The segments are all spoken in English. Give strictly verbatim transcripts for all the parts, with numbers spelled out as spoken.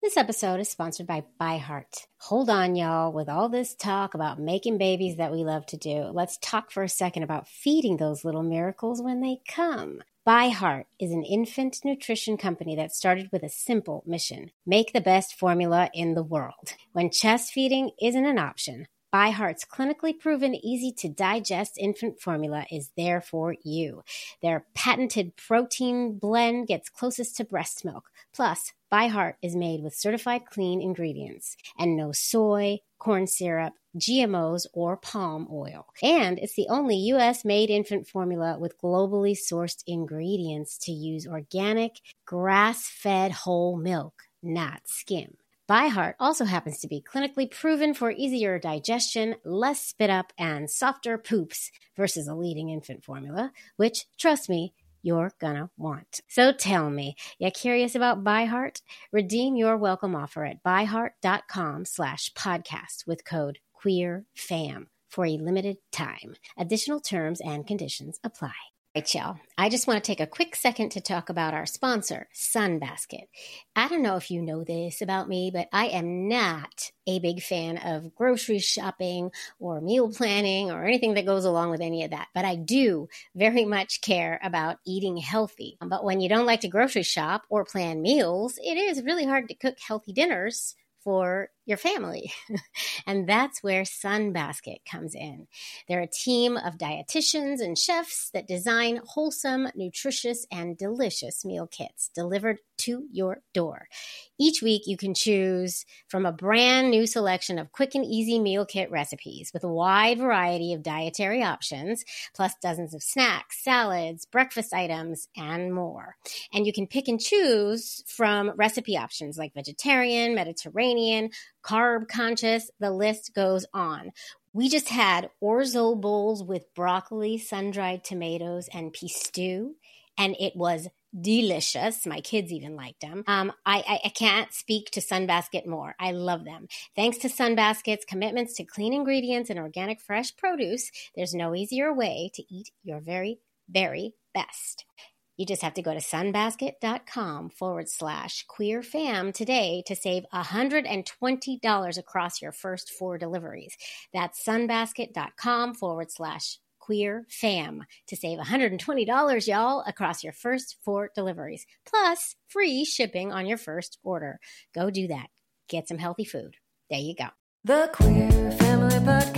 This episode is sponsored by ByHeart. Hold on, y'all. With all this talk about making babies that we love to do, let's talk for a second about feeding those little miracles when they come. ByHeart is an infant nutrition company that started with a simple mission: make the best formula in the world. When chest feeding isn't an option, ByHeart's clinically proven, easy-to-digest infant formula is there for you. Their patented protein blend gets closest to breast milk. Plus, ByHeart is made with certified clean ingredients and no soy, corn syrup, G M Os, or palm oil. And it's the only U S-made infant formula with globally sourced ingredients to use organic, grass-fed whole milk, not skim. ByHeart also happens to be clinically proven for easier digestion, less spit up, and softer poops versus a leading infant formula, which, trust me, you're gonna want. So tell me, you curious about ByHeart? Redeem your welcome offer at byheart.com slash podcast with code QueerFam for a limited time. Additional terms and conditions apply. All right, y'all. I just want to take a quick second to talk about our sponsor, Sunbasket. I don't know if you know this about me, but I am not a big fan of grocery shopping or meal planning or anything that goes along with any of that. But I do very much care about eating healthy. But when you don't like to grocery shop or plan meals, it is really hard to cook healthy dinners for your family. And that's where Sunbasket comes in. They're a team of dietitians and chefs that design wholesome, nutritious, and delicious meal kits delivered to your door. Each week, you can choose from a brand new selection of quick and easy meal kit recipes with a wide variety of dietary options, plus dozens of snacks, salads, breakfast items, and more. And you can pick and choose from recipe options like vegetarian, Mediterranean, carb conscious, the list goes on. We just had orzo bowls with broccoli, sun-dried tomatoes, and pea stew, and it was delicious. My kids even liked them. Um, I, I, I can't speak to Sunbasket more. I love them. Thanks to Sunbasket's commitments to clean ingredients and organic fresh produce, there's no easier way to eat your very, very best. You just have to go to sunbasket.com forward slash queerfam today to save one hundred twenty dollars across your first four deliveries. That's sunbasket.com forward slash queerfam to save one hundred twenty dollars, y'all, across your first four deliveries, plus free shipping on your first order. Go do that. Get some healthy food. There you go. The Queer Family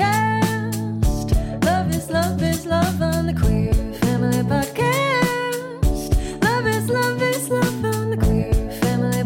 Podcast. Love is love is love on the Queer Family Podcast. Love is love is love on the Queer Family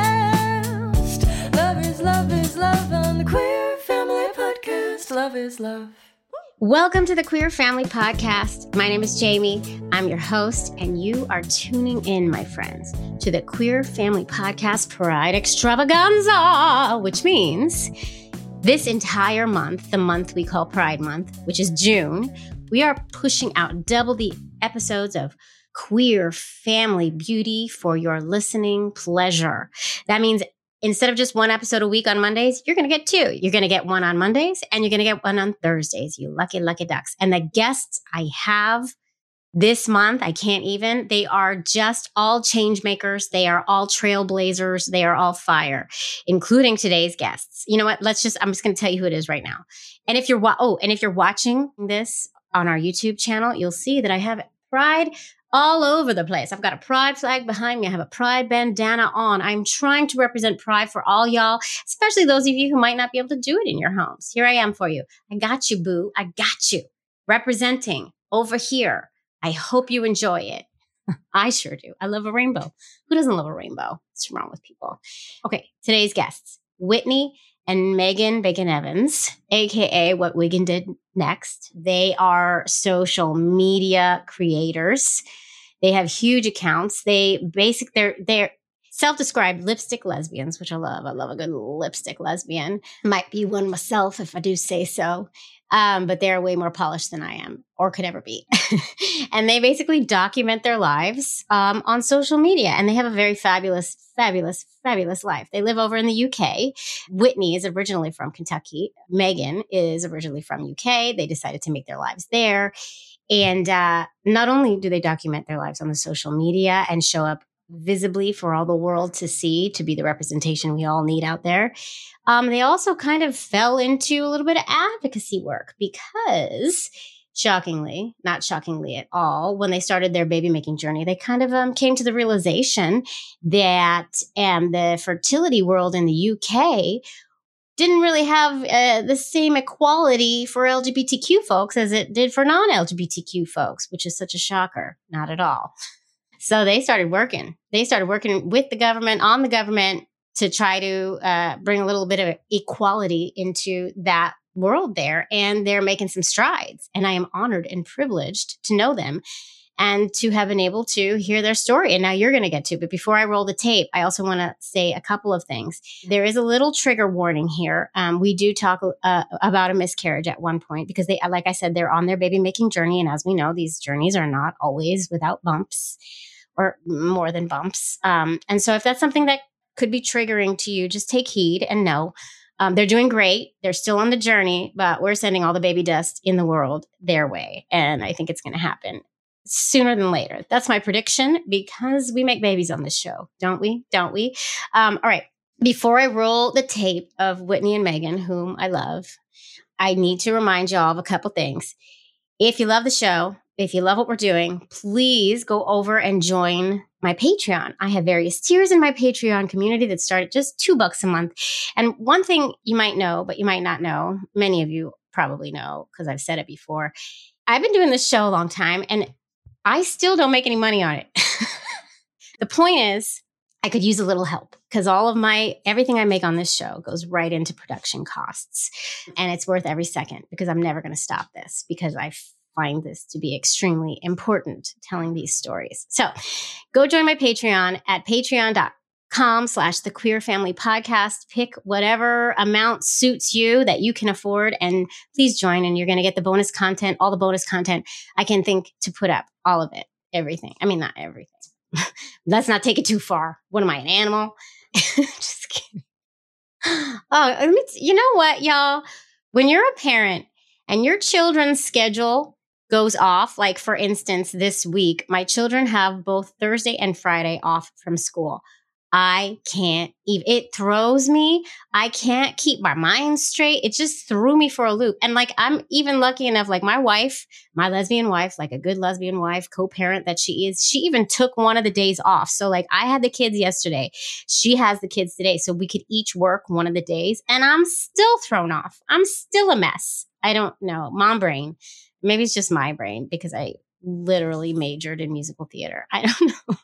Podcast. Love is love is love on the Queer Family Podcast. Love is love. Welcome to the Queer Family Podcast. My name is Jamie. I'm your host, and you are tuning in, my friends, to the Queer Family Podcast Pride Extravaganza, which means this entire month, the month we call Pride Month, which is June, we are pushing out double the episodes of queer family beauty for your listening pleasure. That means instead of just one episode a week on Mondays, you're going to get two. You're going to get one on Mondays and you're going to get one on Thursdays, you lucky, lucky ducks. And the guests I have this month, I can't even, they are just all change makers. They are all trailblazers. They are all fire, including today's guests. You know what? Let's just, I'm just going to tell you who it is right now. And if you're, wa- oh, and if you're watching this on our YouTube channel, you'll see that I have Pride all over the place. I've got a pride flag behind me. I have a pride bandana on. I'm trying to represent pride for all y'all, especially those of you who might not be able to do it in your homes. Here I am for you. I got you, boo. I got you. Representing over here. I hope you enjoy it. I sure do. I love a rainbow. Who doesn't love a rainbow? What's wrong with people? Okay, today's guests, Whitney and Megan Bacon Evans, A K A What Wiggin Did Next. They are social media creators. They have huge accounts. They basic, they're, they're self-described lipstick lesbians, which I love. I love a good lipstick lesbian. Might be one myself if I do say so. Um, but they're way more polished than I am or could ever be. And they basically document their lives um, on social media. And they have a very fabulous, fabulous, fabulous life. They live over in the U K. Whitney is originally from Kentucky. Megan is originally from U K. They decided to make their lives there. And uh, not only do they document their lives on the social media and show up visibly for all the world to see, to be the representation we all need out there. Um, they also kind of fell into a little bit of advocacy work because, shockingly, not shockingly at all, when they started their baby making journey, they kind of um, came to the realization that um, the fertility world in the U K didn't really have uh, the same equality for L G B T Q folks as it did for non-L G B T Q folks, which is such a shocker. Not at all. So they started working. They started working with the government, on the government, to try to uh, bring a little bit of equality into that world there. And they're making some strides. And I am honored and privileged to know them and to have been able to hear their story. And now you're going to get to. But before I roll the tape, I also want to say a couple of things. There is a little trigger warning here. Um, we do talk uh, about a miscarriage at one point because they, like I said, they're on their baby making journey. And as we know, these journeys are not always without bumps or more than bumps. Um, and so if that's something that could be triggering to you, just take heed and know um, they're doing great. They're still on the journey, but we're sending all the baby dust in the world their way. And I think it's going to happen sooner than later. That's my prediction because we make babies on this show, don't we? Don't we? Um, all right. Before I roll the tape of Whitney and Megan, whom I love, I need to remind y'all of a couple things. If you love the show, if you love what we're doing, please go over and join my Patreon. I have various tiers in my Patreon community that start at just two bucks a month. And one thing you might know, but you might not know, many of you probably know because I've said it before. I've been doing this show a long time and I still don't make any money on it. The point is, I could use a little help because all of my, everything I make on this show goes right into production costs. And it's worth every second because I'm never going to stop this because I find this to be extremely important, telling these stories. So go join my Patreon at patreon.com slash the Queer Family Podcast. Pick whatever amount suits you that you can afford. And please join and you're going to get the bonus content, all the bonus content I can think to put up, all of it, everything. I mean, not everything. Let's not take it too far. What am I, an animal? Just kidding. Oh, let me t- you know what, y'all? When you're a parent and your children's schedule goes off, like for instance, this week, my children have both Thursday and Friday off from school. I can't even, it throws me. I can't keep my mind straight. It just threw me for a loop. And like, I'm even lucky enough, like my wife, my lesbian wife, like a good lesbian wife, co-parent that she is, she even took one of the days off. So like I had the kids yesterday. She has the kids today. So we could each work one of the days and I'm still thrown off. I'm still a mess. I don't know. Mom brain. Maybe it's just my brain because I literally majored in musical theater. I don't know.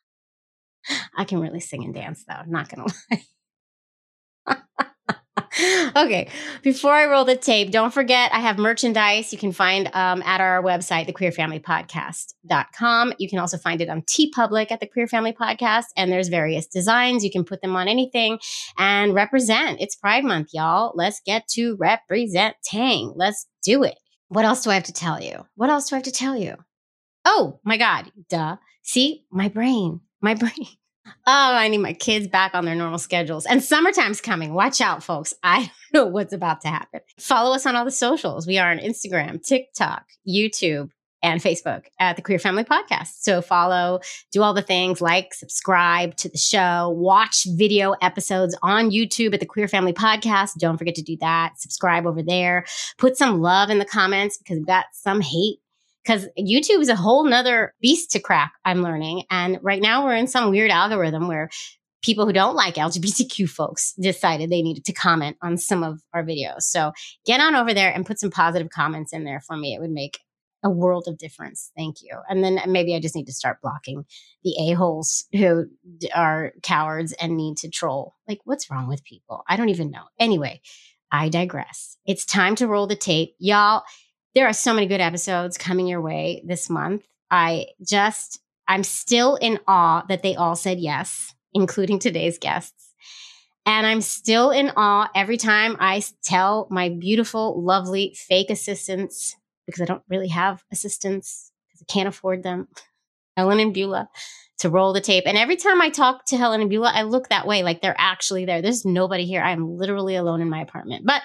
I can really sing and dance, though. Not going to lie. Okay. Before I roll the tape, don't forget I have merchandise you can find um, at our website, the queer family podcast dot com. You can also find it on TeePublic at the Queer Family Podcast. And there's various designs. You can put them on anything and represent. It's Pride Month, y'all. Let's get to representing. Let's do it. What else do I have to tell you? What else do I have to tell you? Oh, my God. Duh. See, my brain. My brain. Oh, I need my kids back on their normal schedules. And summertime's coming. Watch out, folks. I don't know what's about to happen. Follow us on all the socials. We are on Instagram, TikTok, YouTube, and Facebook at the Queer Family Podcast. So follow, do all the things, like, subscribe to the show, watch video episodes on YouTube at the Queer Family Podcast. Don't forget to do that. Subscribe over there. Put some love in the comments because we've got some hate. Because YouTube is a whole nother beast to crack, I'm learning. And right now we're in some weird algorithm where people who don't like L G B T Q folks decided they needed to comment on some of our videos. So get on over there and put some positive comments in there for me. It would make a world of difference. Thank you. And then maybe I just need to start blocking the a-holes who are cowards and need to troll. Like, what's wrong with people? I don't even know. Anyway, I digress. It's time to roll the tape. Y'all, there are so many good episodes coming your way this month. I just, I'm still in awe that they all said yes, including today's guests. And I'm still in awe every time I tell my beautiful, lovely fake assistants, because I don't really have assistants because I can't afford them, Helen and Beulah, to roll the tape. And every time I talk to Helen and Beulah, I look that way, like they're actually there. There's nobody here. I'm literally alone in my apartment. But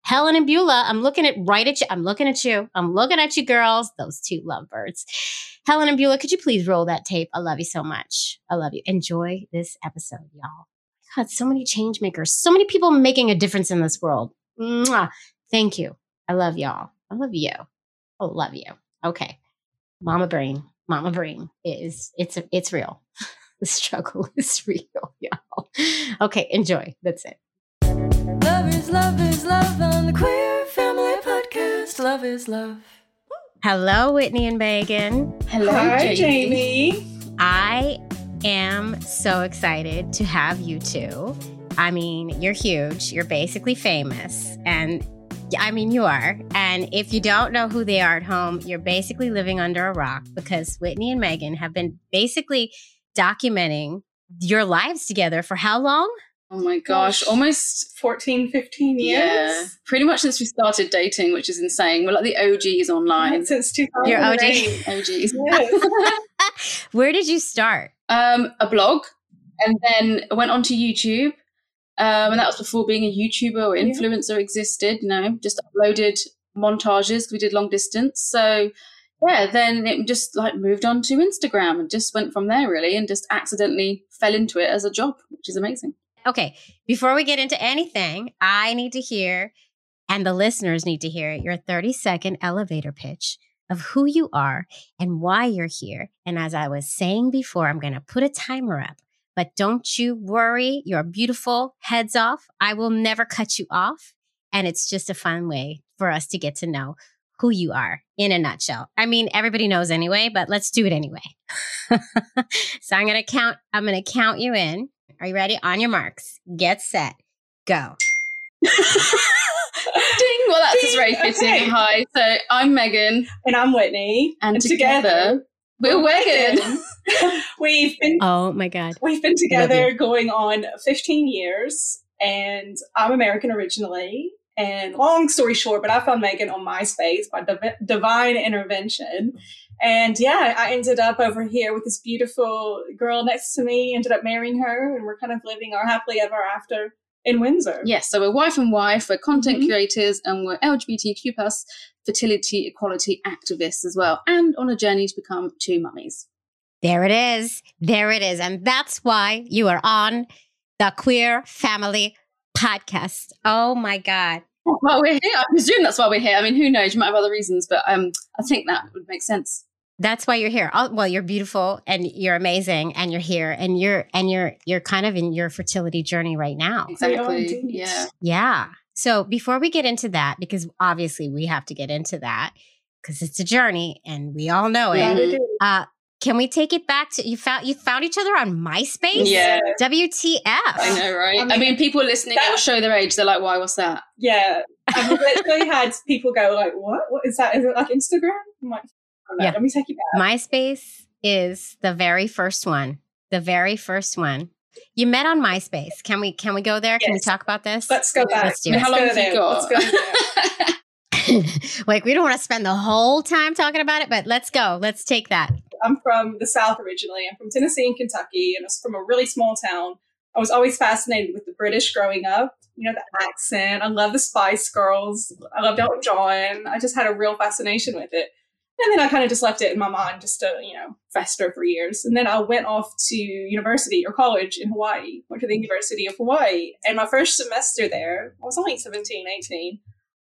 Helen and Beulah, I'm looking at right at you. I'm looking at you. I'm looking at you, girls. Those two lovebirds. Helen and Beulah, could you please roll that tape? I love you so much. I love you. Enjoy this episode, y'all. God, so many change makers. So many people making a difference in this world. Mwah. Thank you. I love y'all. I love you. I love you. Okay. Mama Brain. Mama Brain is, it's, it's real. The struggle is real, y'all. Okay, enjoy. That's it. Love is love is love on the Queer Family Podcast. Love is love. Hello, Whitney and Megan. Hello, Hi, Jamie. Jamie. I am so excited to have you two. I mean, you're huge. You're basically famous. And I mean, you are. And if you don't know who they are at home, you're basically living under a rock because Whitney and Megan have been basically documenting your lives together for how long? Oh my gosh, almost fourteen, fifteen years. Yeah, pretty much since we started dating, which is insane. We're like the O Gs online. Since two thousand eight. Your O G. O Gs. Yes. Where did you start? Um, a blog, and then I went onto YouTube, um, and that was before being a YouTuber or influencer existed. You know, just uploaded montages. We did long distance, so yeah. Then it just like moved on to Instagram and just went from there really, and just accidentally fell into it as a job, which is amazing. Okay, before we get into anything, I need to hear, and the listeners need to hear, your thirty second elevator pitch of who you are and why you're here. And as I was saying before, I'm going to put a timer up, but don't you worry. You're beautiful. Heads off. I will never cut you off. And it's just a fun way for us to get to know who you are in a nutshell. I mean, everybody knows anyway, but let's do it anyway. So I'm going to count, I'm going to count you in. Are you ready? On your marks. Get set. Go. Ding! Well, that's just very Ding, fitting. okay. Hi, so I'm Megan, And I'm Whitney. and, together, we're Megan. we've been Oh my God. we've been love together going on fifteen years, and I'm American originally. And long story short, but I found Megan on MySpace by div- divine intervention. And yeah, I ended up over here with this beautiful girl next to me, ended up marrying her, and we're kind of living our happily ever after in Windsor. Yes, so we're wife and wife, we're content Mhm. creators, and we're L G B T Q plus fertility equality activists as well, and on a journey to become two mummies. There it is. There it is. And that's why you are on the Queer Family Podcast. Oh my God. Well, we're here. I presume that's why we're here. I mean, who knows? You might have other reasons, but um, I think that would make sense. That's why you're here. Oh, well, you're beautiful and you're amazing and you're here and you're and you're you're kind of in your fertility journey right now. Exactly. indeed. Yeah. Yeah. So before we get into that, because obviously we have to get into that because it's a journey and we all know it. Yeah. Gotta do. Uh, can we take it back to you found you found each other on MySpace? Yeah. W T F. I know, right? I I mean, mean, people listening, that- it will show their age. They're like, why, what's that? Yeah. I've literally had people go like, what? What is that? Is it like Instagram? I'm like, oh, no, Yeah. let me take you back. MySpace is the very first one. The very first one. You met on MySpace. Can we can we go there? Can we Yes. talk about this? Let's go back. Let's do I mean, it. how long go have you there. got? Let's go there. Like, we don't want to spend the whole time talking about it, but let's go. Let's take that. I'm from the South originally. I'm from Tennessee and Kentucky, and I was from a really small town. I was always fascinated with the British growing up. You know, the accent. I love the Spice Girls. I loved Elton John. I just had a real fascination with it. And then I kind of just left it in my mind just to, you know, fester for years. And then I went off to university or college in Hawaii, went to the University of Hawaii. And my first semester there, I was only seventeen, eighteen.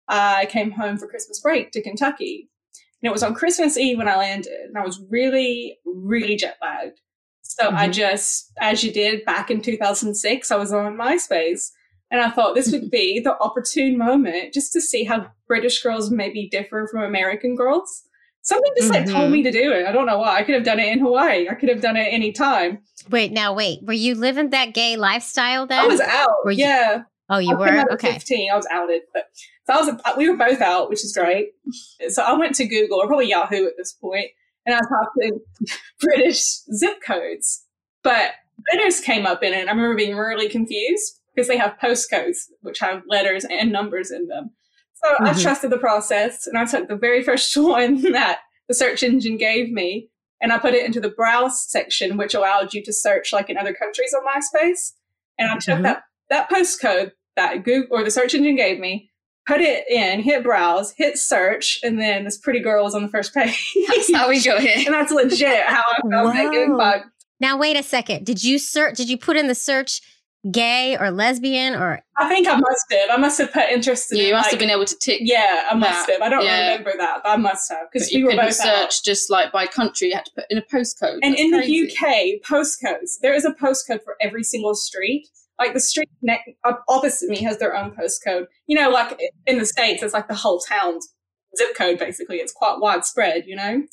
I came home for Christmas break to Kentucky. And it was on Christmas Eve when I landed. And I was really, really jet lagged. So I Mhm. just, as you did back in two thousand six, I was on MySpace. And I thought this would be the opportune moment just to see how British girls maybe differ from American girls. Something just like told Mhm. me to do it. I don't know why. I could have done it in Hawaii. I could have done it any time. Wait, now wait. Were you living that gay lifestyle then? I was out. Were you- yeah. oh, you I came were? out at Okay. fifteen. I was outed. But so I was, we were both out, which is great. So I went to Google, or probably Yahoo at this point, and I typed in British zip codes. But letters came up in it. I remember being really confused because they have postcodes, which have letters and numbers in them. So I Mhm. trusted the process, and I took the very first one that the search engine gave me, and I put it into the browse section, which allowed you to search like in other countries on MySpace. And I took Mhm. that, that postcode that Google or the search engine gave me, put it in, hit browse, hit search, and then this pretty girl was on the first page. That's how we got here. And that's legit how I found Megan. Whoa. But Now, wait a second. Did you search? Did you put in the search gay or lesbian or? I think I must have. I must have put interested Yeah, in you must like, have been able to tick. Yeah, I must that. have. I don't Yeah. remember that, but I must have. Because But we you were couldn't both search out. just like by country. You had to put in a postcode. And That's in the crazy. U K, postcodes, there is a postcode for every single street. Like the street next, opposite me has their own postcode. You know, like in the States, it's like the whole town's zip code, basically. It's quite widespread, you know?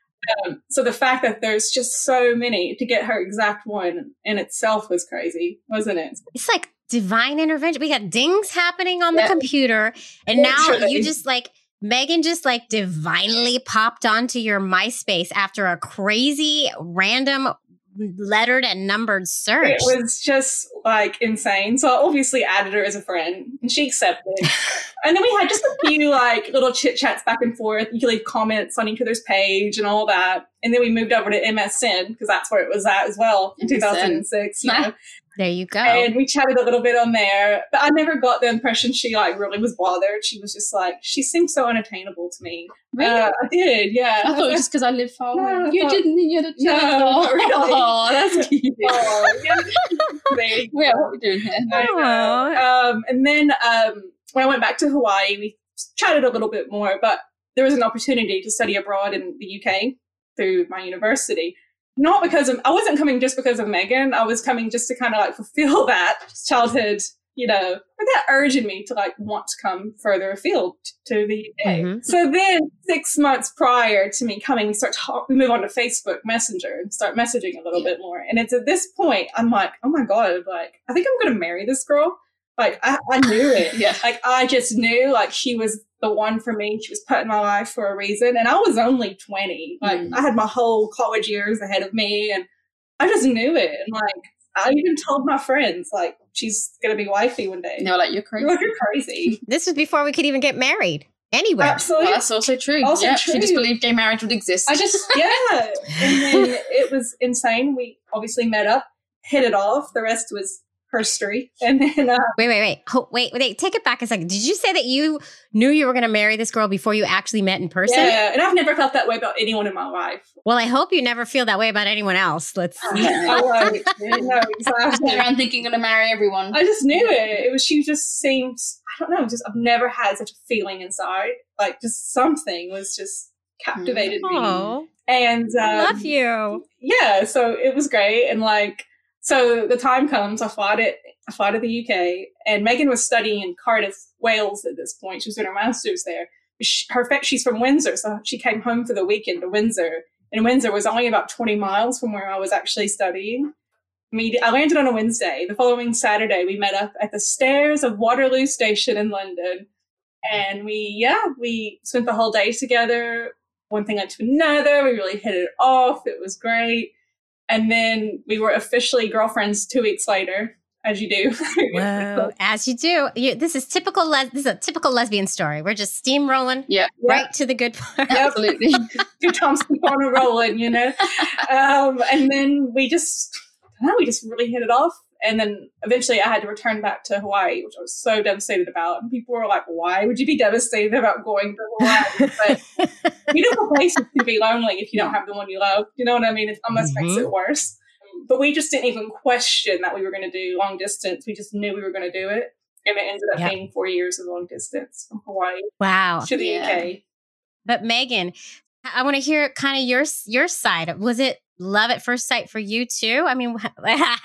Um, so the fact that there's just so many to get her exact one in itself was crazy, wasn't it? It's like divine intervention. We got dings happening on Yeah. the computer. And now Literally. you just like, Megan just like divinely popped onto your MySpace after a crazy random lettered and numbered search. It was just like insane. So I obviously added her as a friend and she accepted. And then we had just a few like little chit chats back and forth. You could leave comments on each other's page and all that. And then we moved over to M S N because that's where it was at as well in two thousand six. You know? There you go. And we chatted a little bit on there, but I never got the impression she like really was bothered. She was just like, she seemed so unattainable to me. Really? Uh, I did, yeah. I thought it was just because I live far No, away. I You thought- didn't. You had a No, chance. not really. Oh, that's cute. Oh, yeah. There you go. Yeah, what are we doing here? I know. Um, and then um, when I went back to Hawaii, we chatted a little bit more, but there was an opportunity to study abroad in the U K through my university. Not because of, I wasn't coming just because of Megan. I was coming just to kind of like fulfill that childhood, you know, or that urge in me to like want to come further afield to the U K. Mhm. So then six months prior to me coming, we start talk, we move on to Facebook Messenger and start messaging a little Yeah. bit more. And it's at this point, I'm like, oh my God, like, I think I'm going to marry this girl. Like, I, I knew it. Yeah. Like, I just knew, like, she was the one for me. She was put in my life for a reason. And I was only twenty. Like, Mm. I had my whole college years ahead of me. And I just knew it. And, like, I even told my friends, like, she's going to be wifey one day. And they were like, you're crazy. You're like, you're crazy. This was before we could even get married anywhere. Absolutely. Well, that's also true. Also yeah, true. She just believed gay marriage would exist. I just, yeah. And then it was insane. We obviously met up, hit it off. The rest was herstory. And then, uh, Wait, wait, wait. Oh, wait, wait. Take it back a second. Did you say that you knew you were going to marry this girl before you actually met in person? yeah. And I've never felt that way about anyone in my life. Well, I hope you never feel that way about anyone else. Let's. I won't. No, exactly. around thinking you're going to marry everyone. I just knew it. It was, she just seemed, I don't know, just, I've never had such a feeling inside. Like, just something was just captivated me. Oh, And, um, I love you. yeah, so it was great. And like, so the time comes, I fly to, I fly to the U K, and Megan was studying in Cardiff, Wales at this point. She was doing her master's there. She, her, fa- she's from Windsor, so she came home for the weekend to Windsor. And Windsor was only about twenty miles from where I was actually studying. Me, I landed on a Wednesday. The following Saturday, we met up at the stairs of Waterloo Station in London. And we, yeah, we spent the whole day together. One thing led to another. We really hit it off. It was great. And then we were officially girlfriends two weeks later, as you do. Whoa, as you do. You, this is typical. Les- this is a typical lesbian story. We're just steamrolling Yeah, right to the good part. absolutely. Two times on a rolling, you know. Um, and then we just, I don't know, we just really hit it off. And then eventually I had to return back to Hawaii, which I was so devastated about. And people were like, why would you be devastated about going to Hawaii? But beautiful places can be lonely if you don't have the one you love. You know what I mean? It almost makes Mhm. it worse. But we just didn't even question that we were going to do long distance. We just knew we were going to do it. And it ended up Yeah. being four years of long distance from Hawaii Wow. to the Yeah. U K. But Megan, I want to hear kind of your your side. Was it love at first sight for you too? I mean, Well,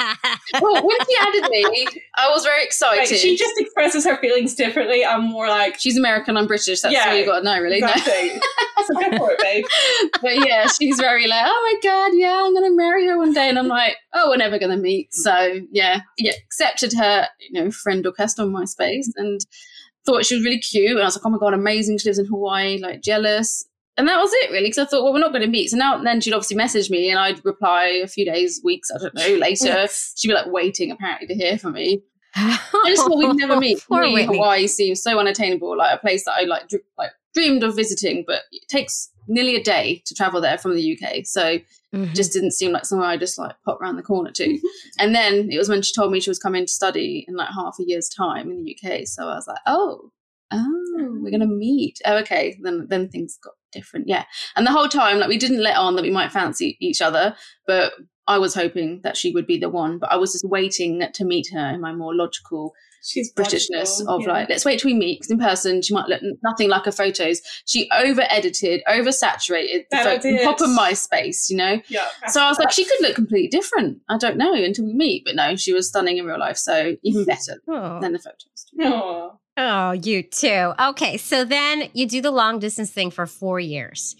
when she added me, I was very excited. Like, she just expresses her feelings differently. I'm more like, She's American, I'm British. That's Yeah, all you got to know, really. No. exactly. So go for it, babe. But yeah, she's very like, oh my God, yeah, I'm going to marry her one day. And I'm like, oh, we're never going to meet. So yeah, yeah, accepted her, you know, friend request on MySpace and thought she was really cute. And I was like, oh my God, amazing. She lives in Hawaii, like jealous. And that was it, really, because I thought, well, we're not going to meet. So now then she'd obviously message me and I'd reply a few days, weeks, I don't know, later. Yes. She'd be like waiting, apparently, to hear from me. I just thought we'd never meet. Poor To me, Whitney. Hawaii seems so unattainable, like a place that I like, dr- like dreamed of visiting, but it takes nearly a day to travel there from the U K. So Mhm. just didn't seem like somewhere I just like pop around the corner to. And then it was when she told me she was coming to study in like half a year's time in the U K. So I was like, oh, oh, we're gonna meet. Oh, okay. Then then things got different. Yeah. And the whole time, like, we didn't let on that we might fancy each other, but I was hoping that she would be the one. But I was just waiting to meet her in my more logical She's Britishness logical, of yeah. like, let's wait till we meet, because in person she might look nothing like her photos. She over edited, over saturated the That I photo, did. proper MySpace, you know. Yeah. So I was like, she could look completely different. I don't know until we meet, but no, she was stunning in real life. So even better Oh. than the photos. Aw. Oh, you too. Okay, so then you do the long distance thing for four years.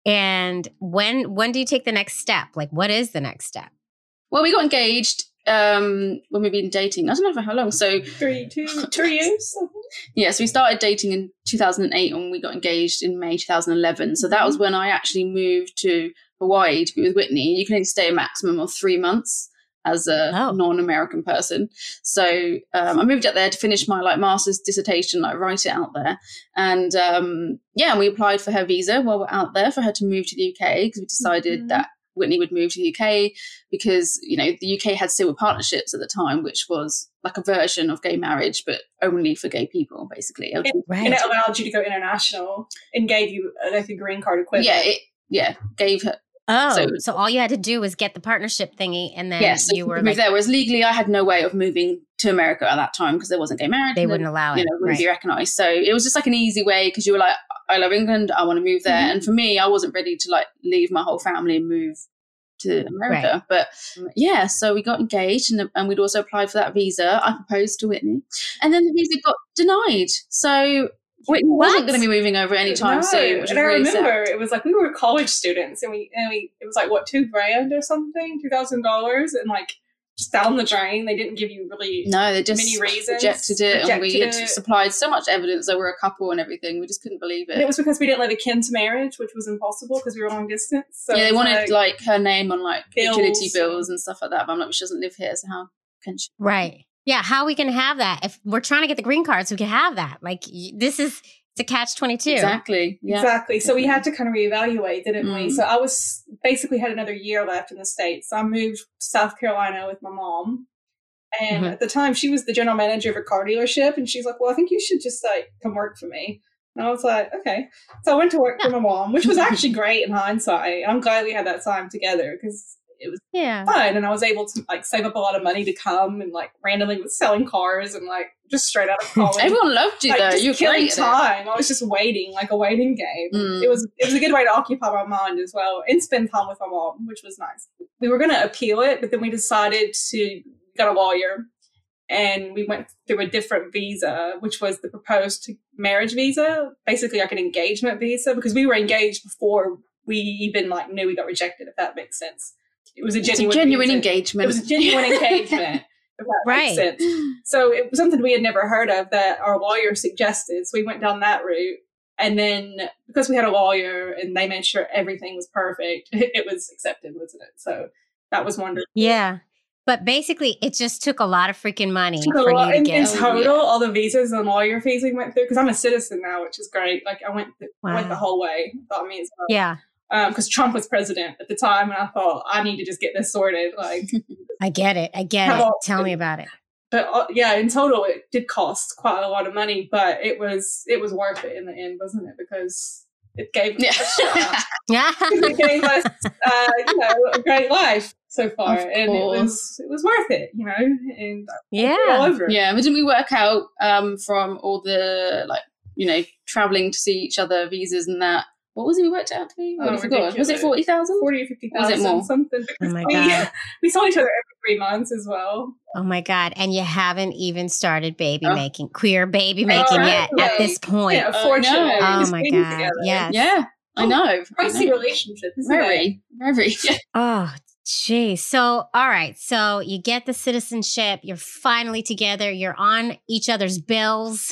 And when when do you take the next step? Like, what is the next step? Well, we got engaged um, when we've been dating. I don't know for how long. So Three, two, two years. I think. yeah, so we started dating in two thousand eight and we got engaged in May two thousand eleven. So that was when I actually moved to Hawaii to be with Whitney. You can only stay a maximum of three months as a Oh. non-American person. So um, I moved up there to finish my like master's dissertation, like write it out there. And um, yeah, and we applied for her visa while we're out there for her to move to the U K, because we decided Mhm. that Whitney would move to the U K because, you know, the U K had civil partnerships at the time, which was like a version of gay marriage, but only for gay people, basically. And, Right. and it allowed you to go international and gave you uh, like a green card equivalent. Yeah, it yeah gave her. Oh, so, So- all you had to do was get the partnership thingy, and then Yes, you were moved like, there. Whereas legally, I had no way of moving to America at that time because there wasn't gay marriage. they and wouldn't allow you it. know, wouldn't Right. be recognised. So it was just like an easy way because you were like, I love England, I want to move there. Mhm. And for me, I wasn't ready to like leave my whole family and move to America. But um, yeah, so we got engaged and, and we'd also applied for that visa. I proposed to Whitney and then the visa got denied. So Whitney wasn't What? going to be moving over anytime No, soon, which and was I really remember sad. it was like we were college students, and we and we it was like what two grand or something, two thousand dollars, and like just down the drain. They didn't give you really No, they just many reasons, rejected it, and we rejected had it. supplied so much evidence that we're a couple and everything. We just couldn't believe And it it. was because we didn't live akin to marriage, which was impossible because we were long distance. So yeah, they it was wanted like, her name on like bills. utility bills and stuff like that. But I'm like, she doesn't live here, so how can she? Right. Yeah. How are we can have that? If we're trying to get the green card, so we can have that. Like, y- this is, it's a catch twenty-two. Exactly. Yeah. Exactly. So we had to kind of reevaluate, didn't we? Mm. So I was basically had another year left in the States. So I moved to South Carolina with my mom. And Mhm. at the time, she was the general manager of a car dealership. And she's like, well, I think you should just like come work for me. And I was like, okay. So I went to work for my mom, which was actually great in hindsight. I'm glad we had that time together because it was Yeah. fun. And I was able to like save up a lot of money to come and like randomly was selling cars and like just straight out of college. Everyone loved you like, though. just You were killing great at it. time. I was just waiting, like a waiting game. Mm. It was it was a good way to occupy my mind as well and spend time with my mom, which was nice. We were going to appeal it, but then we decided to get a lawyer, and we went through a different visa, which was the proposed marriage visa, basically like an engagement visa, because we were engaged before we even like knew we got rejected. If that makes sense, it was a It's a genuine, genuine visa. engagement. It was a genuine engagement. If that Right. makes sense. So it was something we had never heard of that our lawyer suggested. So we went down that route. And then because we had a lawyer and they made sure everything was perfect, it was accepted, wasn't it? So that was wonderful. Yeah. But basically, it just took a lot of freaking money Took a for lot- you to in, get. in Oh, total, yeah. all the visas and lawyer fees we went through, because I'm a citizen now, which is great. Like I went, th- I went the Wow. whole way. Thought me as well. Yeah. Because Trump was president at the time, and I thought I need to just get this sorted. Like, I get it. I get How it. about- Tell me about it. but uh, yeah, in total, it did cost quite a lot of money, but it was it was worth it in the end, wasn't it? Because it gave Yeah. us a shot. Yeah. It gave us, uh, you know, a great life so far, Of and it course. was it was worth it, you know, and all Yeah. over. Yeah, but didn't we work out um, from all the like you know traveling to see each other, visas and that? What was it we worked out to be? Oh, I forgot. Was it ridiculous. forty thousand? Forty or fifty Was it thousand, more? something. Oh because my we, God. we saw each other every three months as well. Oh my God. And you haven't even started baby Oh. making, queer baby making right. yet at this point. Yeah, Oh, fortunately. no. Oh just my being God. together. Yes. Yeah, I know. I Pricey know. relationship, isn't it? Very, very. Oh, geez. So, all right. So you get the citizenship. You're finally together. You're on each other's bills.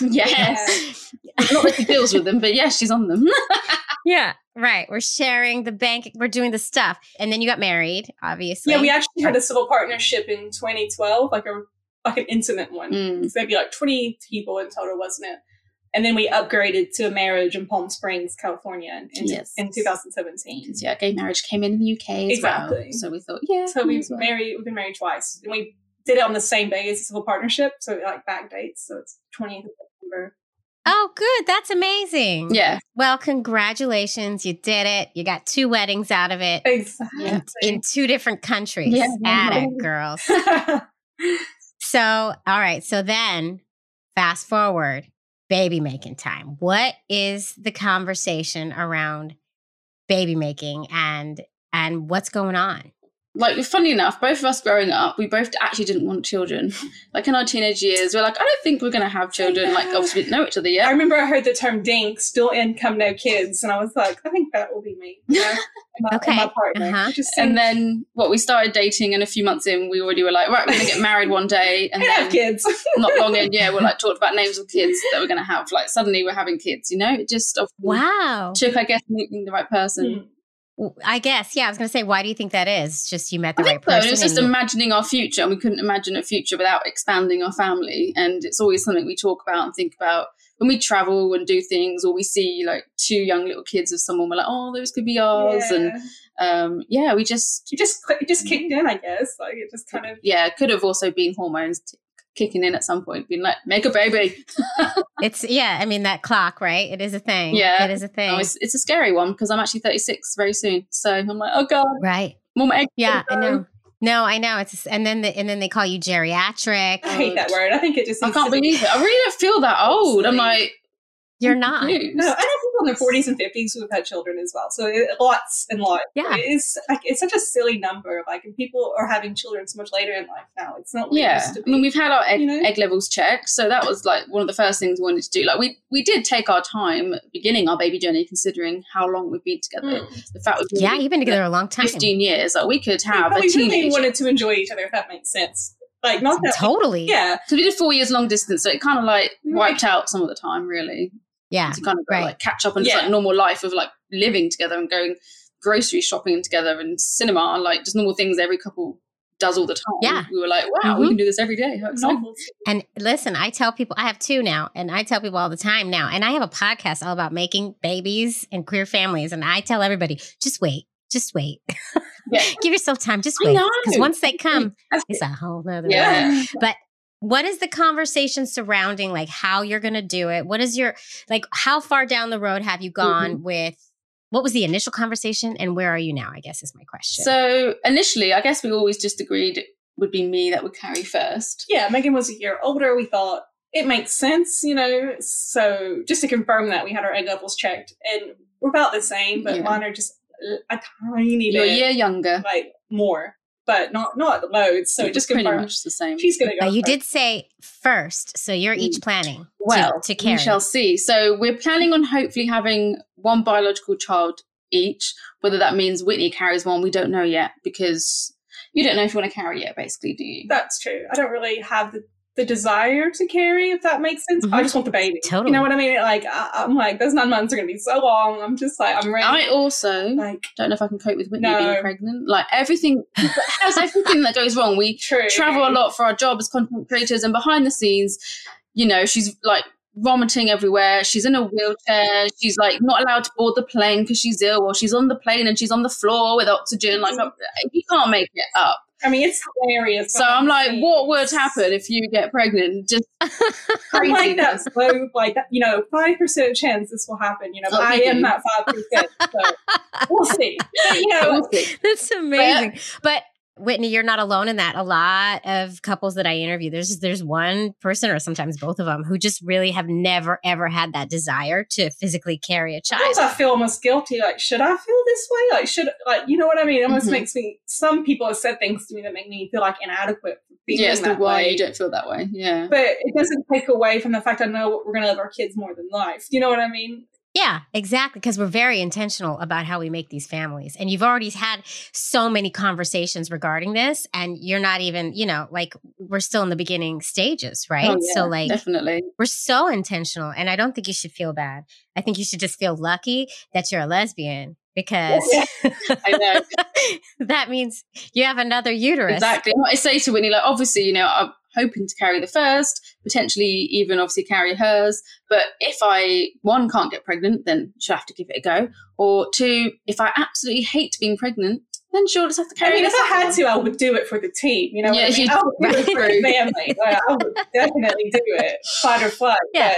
Yes. Not that she deals with them, but yes, she's on them. Yeah. Right. We're sharing the bank. We're doing the stuff. And then you got married, obviously. Yeah, we actually had a civil partnership in twenty twelve, like a like an intimate one. Mm. So there'd be like twenty people in total, wasn't it? And then we upgraded to a marriage in Palm Springs, California, in, in, Yes. in two thousand seventeen. Because yeah, gay marriage came in in the U K as well. Exactly. So we thought, yeah. So might we've as well. married. We've been married twice, and we did it on the same day as the civil partnership. So like back dates. So it's twentieth of September. Oh, good. That's amazing. Yeah. Well, congratulations. You did it. You got two weddings out of it Exactly. in, in two different countries. Yeah. At it, girls. So, all right. So then fast forward, baby making time. What is the conversation around baby making and and what's going on? Like, funny enough, both of us growing up, we both actually didn't want children. Like, in our teenage years, we're like, I don't think we're going to have children. Like, obviously, we didn't know each other yet. I remember I heard the term DINK, still income, no kids. And I was like, I think that will be me. You know? my, Okay. my partner. Uh-huh. Just And then, what, we started dating, and a few months in, we already were like, right, we're going to get married one day. And and have then, kids. not long in, yeah, we're like, talked about names of kids that we're going to have. Like, suddenly we're having kids, you know? It just obviously Wow. took, I guess, meeting the right person. Hmm. Well, I guess, yeah, I was going to say, why do you think that is? Just you met the I right think so. And person. it was just and you- imagining our future, and we couldn't imagine a future without expanding our family. And it's always something we talk about and think about when we travel and do things, or we see like two young little kids of someone. We're like, oh, those could be ours. Yeah. And um, yeah, we just You just it just kicked in, I guess. Like it just kind of yeah, it could have also been hormones t- kicking in at some point, being like, make a baby. It's, yeah, I mean, that clock, right? It is a thing. Yeah. It is a thing. Oh, it's, it's a scary one because I'm actually thirty-six very soon. So I'm like, oh God, Right. more my eggs. Yeah, I gonna go. know. No, I know. It's and then the, and then they call you geriatric. I hate that word. I think it just I needs can't to be- believe it. I really don't feel that old. I'm like, You're not. confused. No, I know people in their forties and fifties who have had children as well. So it, lots and lots. Yeah. It's like it's such a silly number. Like, and people are having children so much later in life now. It's not what it Yeah, used to I be. mean, we've had our egg, You know? egg levels checked, so that was like one of the first things we wanted to do. Like we we did take our time beginning our baby journey, considering how long we've been together. Mm. The fact we've been Yeah, you've been together a long time. fifteen years, like we could we have a probably really teenager. wanted to enjoy each other, if that makes sense. Like, not that. Totally. Yeah. So we did four years long distance, so it kind of like We were wiped out some of the time, really. Yeah. To kind of go, right. like catch up on just Yeah. like normal life of like living together and going grocery shopping together and cinema, like just normal things every couple does all the time. Yeah. We were like, wow, we Mhm. can do this every day. How exciting. Novels. And listen, I tell people, I have two now, and I tell people all the time now, and I have a podcast all about making babies and queer families. And I tell everybody, just wait, just wait. Yeah. Give yourself time, just I wait. know. Because once they come, That's it's a whole nother Yeah. world. But what is the conversation surrounding like how you're going to do it? What is your, like, how far down the road have you gone Mm-hmm. with, what was the initial conversation and where are you now? I guess is my question. So initially, I guess we always just agreed it would be me that would carry first. Yeah, Megan was a year older. We thought it makes sense, you know. So just to confirm that, we had our egg levels checked, and we're about the same, but Yeah. mine are just a tiny You're a bit year younger. like more, but not not loads. So it just pretty confirmed much the same. she's gonna go. But you first. did say first, so you're each planning well, to, to carry. we shall see. So we're planning on hopefully having one biological child each. Whether that means Whitney carries one, we don't know yet, because you don't know if you want to carry yet, basically, do you? That's true. I don't really have the, the desire to carry, if that makes sense. Mhm. I just want the baby. Totally. You know what I mean? Like I, I'm like, those nine months are gonna be so long. I'm just like, I'm ready. I also like don't know if I can cope with Whitney No. being pregnant. Like everything, how's everything that goes wrong? We true. travel a lot for our job as content creators, and behind the scenes, you know, she's like vomiting everywhere. She's in a wheelchair. She's like not allowed to board the plane because she's ill, or she's on the plane and she's on the floor with oxygen. Like you can't make it up. I mean, it's hilarious. So I'm like, what would happen if you get pregnant? Just I'm like that craziness. slow, like that, you know, five percent chance this will happen. You know, but Oh, I you am do. that five percent. So we'll see. But, you know, We'll see. That's amazing. But Whitney, you're not alone in that. A lot of couples that I interview, there's there's one person or sometimes both of them who just really have never ever had that desire to physically carry a child. sometimes I feel almost guilty. Like, should I feel this way? Like, should like, you know what I mean? It almost Mhm. makes me. Some people have said things to me that make me feel like inadequate for feeling Yeah, as to that why way. you don't feel that way. Yeah. But it doesn't take away from the fact I know we're going to love our kids more than life. You know what I mean? Yeah, exactly. Because we're very intentional about how we make these families. And you've already had so many conversations regarding this. And you're not even, you know, like we're still in the beginning stages, right? Oh, yeah, so, like, definitely. we're so intentional. And I don't think you should feel bad. I think you should just feel lucky that you're a lesbian because I know. that means you have another uterus. Exactly. And what I say to Whitney, like, obviously, you know, I'm hoping to carry the first, potentially even obviously carry hers. But if I, one, can't get pregnant, then she'll have to give it a go. Or two, if I absolutely hate being pregnant, then she'll just have to I carry mean, the if I second had one. to, I would do it for the team. You know Yeah, what I mean? you- I would do it for right. the family. Like, I would definitely do it, fight or flight. Yeah.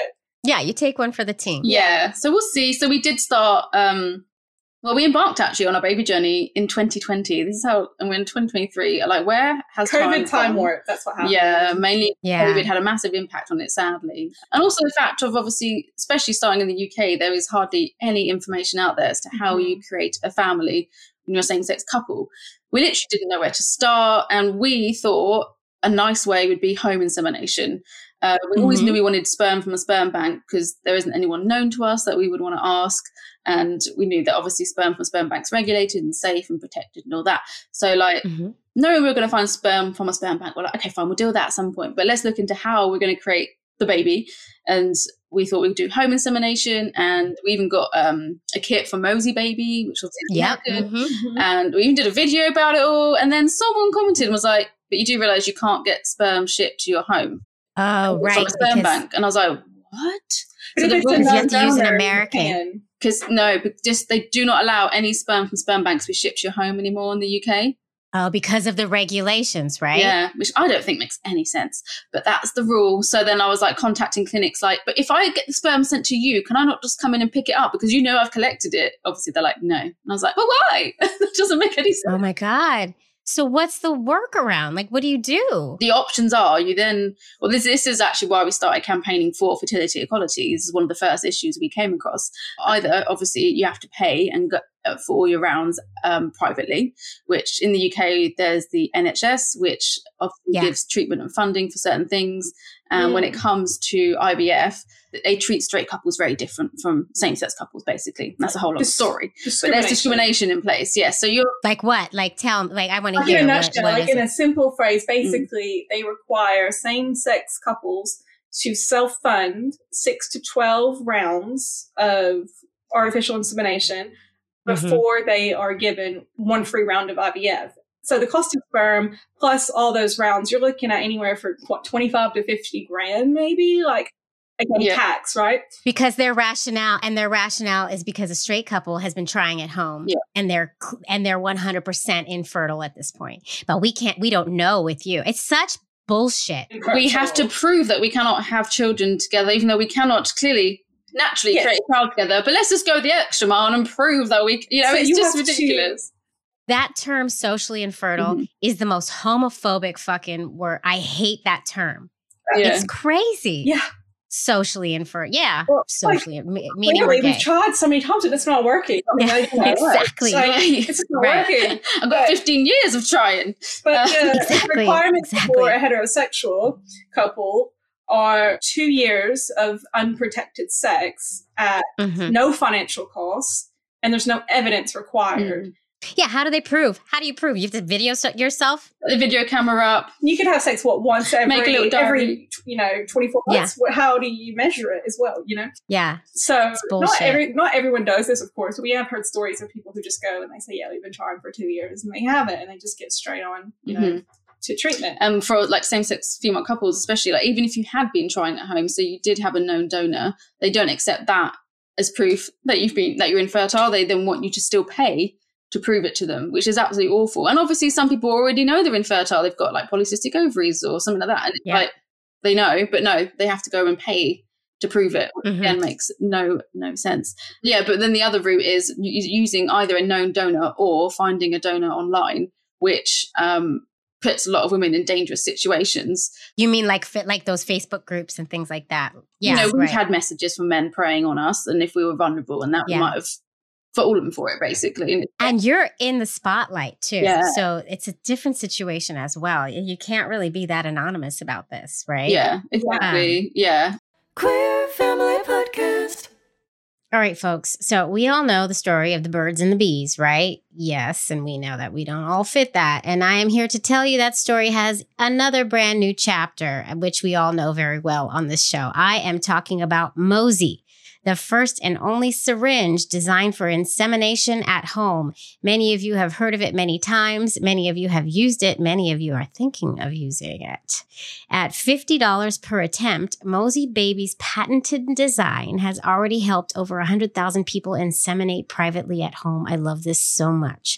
Yeah, you take one for the team. Yeah. So we'll see. So we did start, um, well, we embarked actually on our baby journey in twenty twenty. This is how, and we're in twenty twenty-three. Like, where has COVID time, time gone? warp. That's what happened. Yeah, mainly Yeah. COVID had a massive impact on it, sadly. And also the fact of obviously, especially starting in the U K, there is hardly any information out there as to how Mhm. you create a family when you're a same-sex couple. We literally didn't know where to start, and we thought a nice way would be home insemination. Uh, we always Mhm. knew we wanted sperm from a sperm bank because there isn't anyone known to us that we would want to ask. And we knew that obviously sperm from sperm banks regulated and safe and protected and all that. So like, Mm-hmm. knowing we were going to find sperm from a sperm bank, we're like, okay, fine, we'll deal with that at some point. But let's look into how we're going to create the baby. And we thought we'd do home insemination. And we even got um, a kit for Mosey Baby, which was Yep. good. Mhm. Mhm. And we even did a video about it all. And then someone commented and was like, but you do realize you can't get sperm shipped to your home. Oh, From right. a sperm Because, bank. And I was like, what? But So if the it's rules- a Because you have to use an non-donor, you American. can. Because no, but just they do not allow any sperm from sperm banks to be shipped to your home anymore in the U K. oh, because of the regulations, right? Yeah, which I don't think makes any sense, but that's the rule. So then I was like contacting clinics like, but if I get the sperm sent to you, can I not just come in and pick it up? Because you know I've collected it. Obviously they're like, no. And I was like, but why? That doesn't make any sense. Oh my God. So what's the workaround? Like, what do you do? The options are you then, well, this, this is actually why we started campaigning for fertility equality. This is one of the first issues we came across. Either, obviously, you have to pay and go uh, for all your rounds um, privately, which in the U K, there's the N H S, which obviously Yeah. gives treatment and funding for certain things. And when it comes to I V F, they treat straight couples very different from same-sex couples, basically. That's a whole long Dis- story. But there's Discrimination. discrimination in place, yes. So you're Like what? Like tell like I want to Like in hear a what, nutshell, what like is in it? a simple phrase, basically they require same-sex couples to self-fund six to twelve rounds of artificial insemination Mhm. before they are given one free round of I V F. So the cost of sperm plus all those rounds, you're looking at anywhere for what twenty-five to fifty grand, maybe. Like again, Yeah. tax, right? Because their rationale and their rationale is because a straight couple has been trying at home Yeah. and they're cl- and they're one hundred percent infertile at this point. But we can't we don't know with you. It's such bullshit. we have to prove that we cannot have children together, even though we cannot clearly naturally Yes. create a child together. But let's just go the extra mile and prove that we, you know, So it's you just have to- ridiculous. That term socially infertile Mhm. is the most homophobic fucking word. I hate that term. Yeah. It's crazy. Yeah. Socially infertile. Yeah. Well, socially me- meaning Clearly, we're gay. we've tried so many times and it's not working. I mean, like, you know, Exactly. It's, like, it's just not Right. working. I've got fifteen years of trying. But Uh, the Exactly, requirements exactly. for a heterosexual couple are two years of unprotected sex at Mhm. no financial cost, and there's no evidence required. Yeah. How do they prove? How do you prove? You have to video so- yourself? The video camera up. You can have sex what once every Make a little diary. every you know twenty-four Yeah. months. What How do you measure it as well? You know, Yeah. so not bullshit. every not everyone does this, of course. But we have heard stories of people who just go and they say, "Yeah, we've been trying for two years," and they have it, and they just get straight on, you know, Mhm. to treatment. And for like same-sex female couples, especially, like even if you had been trying at home, so you did have a known donor, they don't accept that as proof that you've been that you're infertile. They then want you to still pay to prove it to them, which is absolutely awful. And obviously, some people already know they're infertile; they've got like polycystic ovaries or something like that, and it's Yeah. like they know, but no, they have to go and pay to prove it, which Mhm. again makes no no sense. Yeah, but then the other route is u- using either a known donor or finding a donor online, which um, puts a lot of women in dangerous situations. You mean like fit like those Facebook groups and things like that? Yeah. You know, we've right. had messages from men preying on us, and if we were vulnerable, and that Yeah. we might have fallen for it, basically. And And you're in the spotlight too. Yeah. So it's a different situation as well. You can't really be that anonymous about this, right? yeah, exactly. yeah. Queer Family Podcast. All right, folks. So we all know the story of the birds and the bees, right? Yes. And we know that we don't all fit that. And I am here to tell you that story has another brand new chapter, which we all know very well on this show. I am talking about Mosey, the first and only syringe designed for insemination at home. Many of you have heard of it many times. Many of you have used it. Many of you are thinking of using it. At fifty dollars per attempt, Mosey Baby's patented design has already helped over one hundred thousand people inseminate privately at home. I love this so much.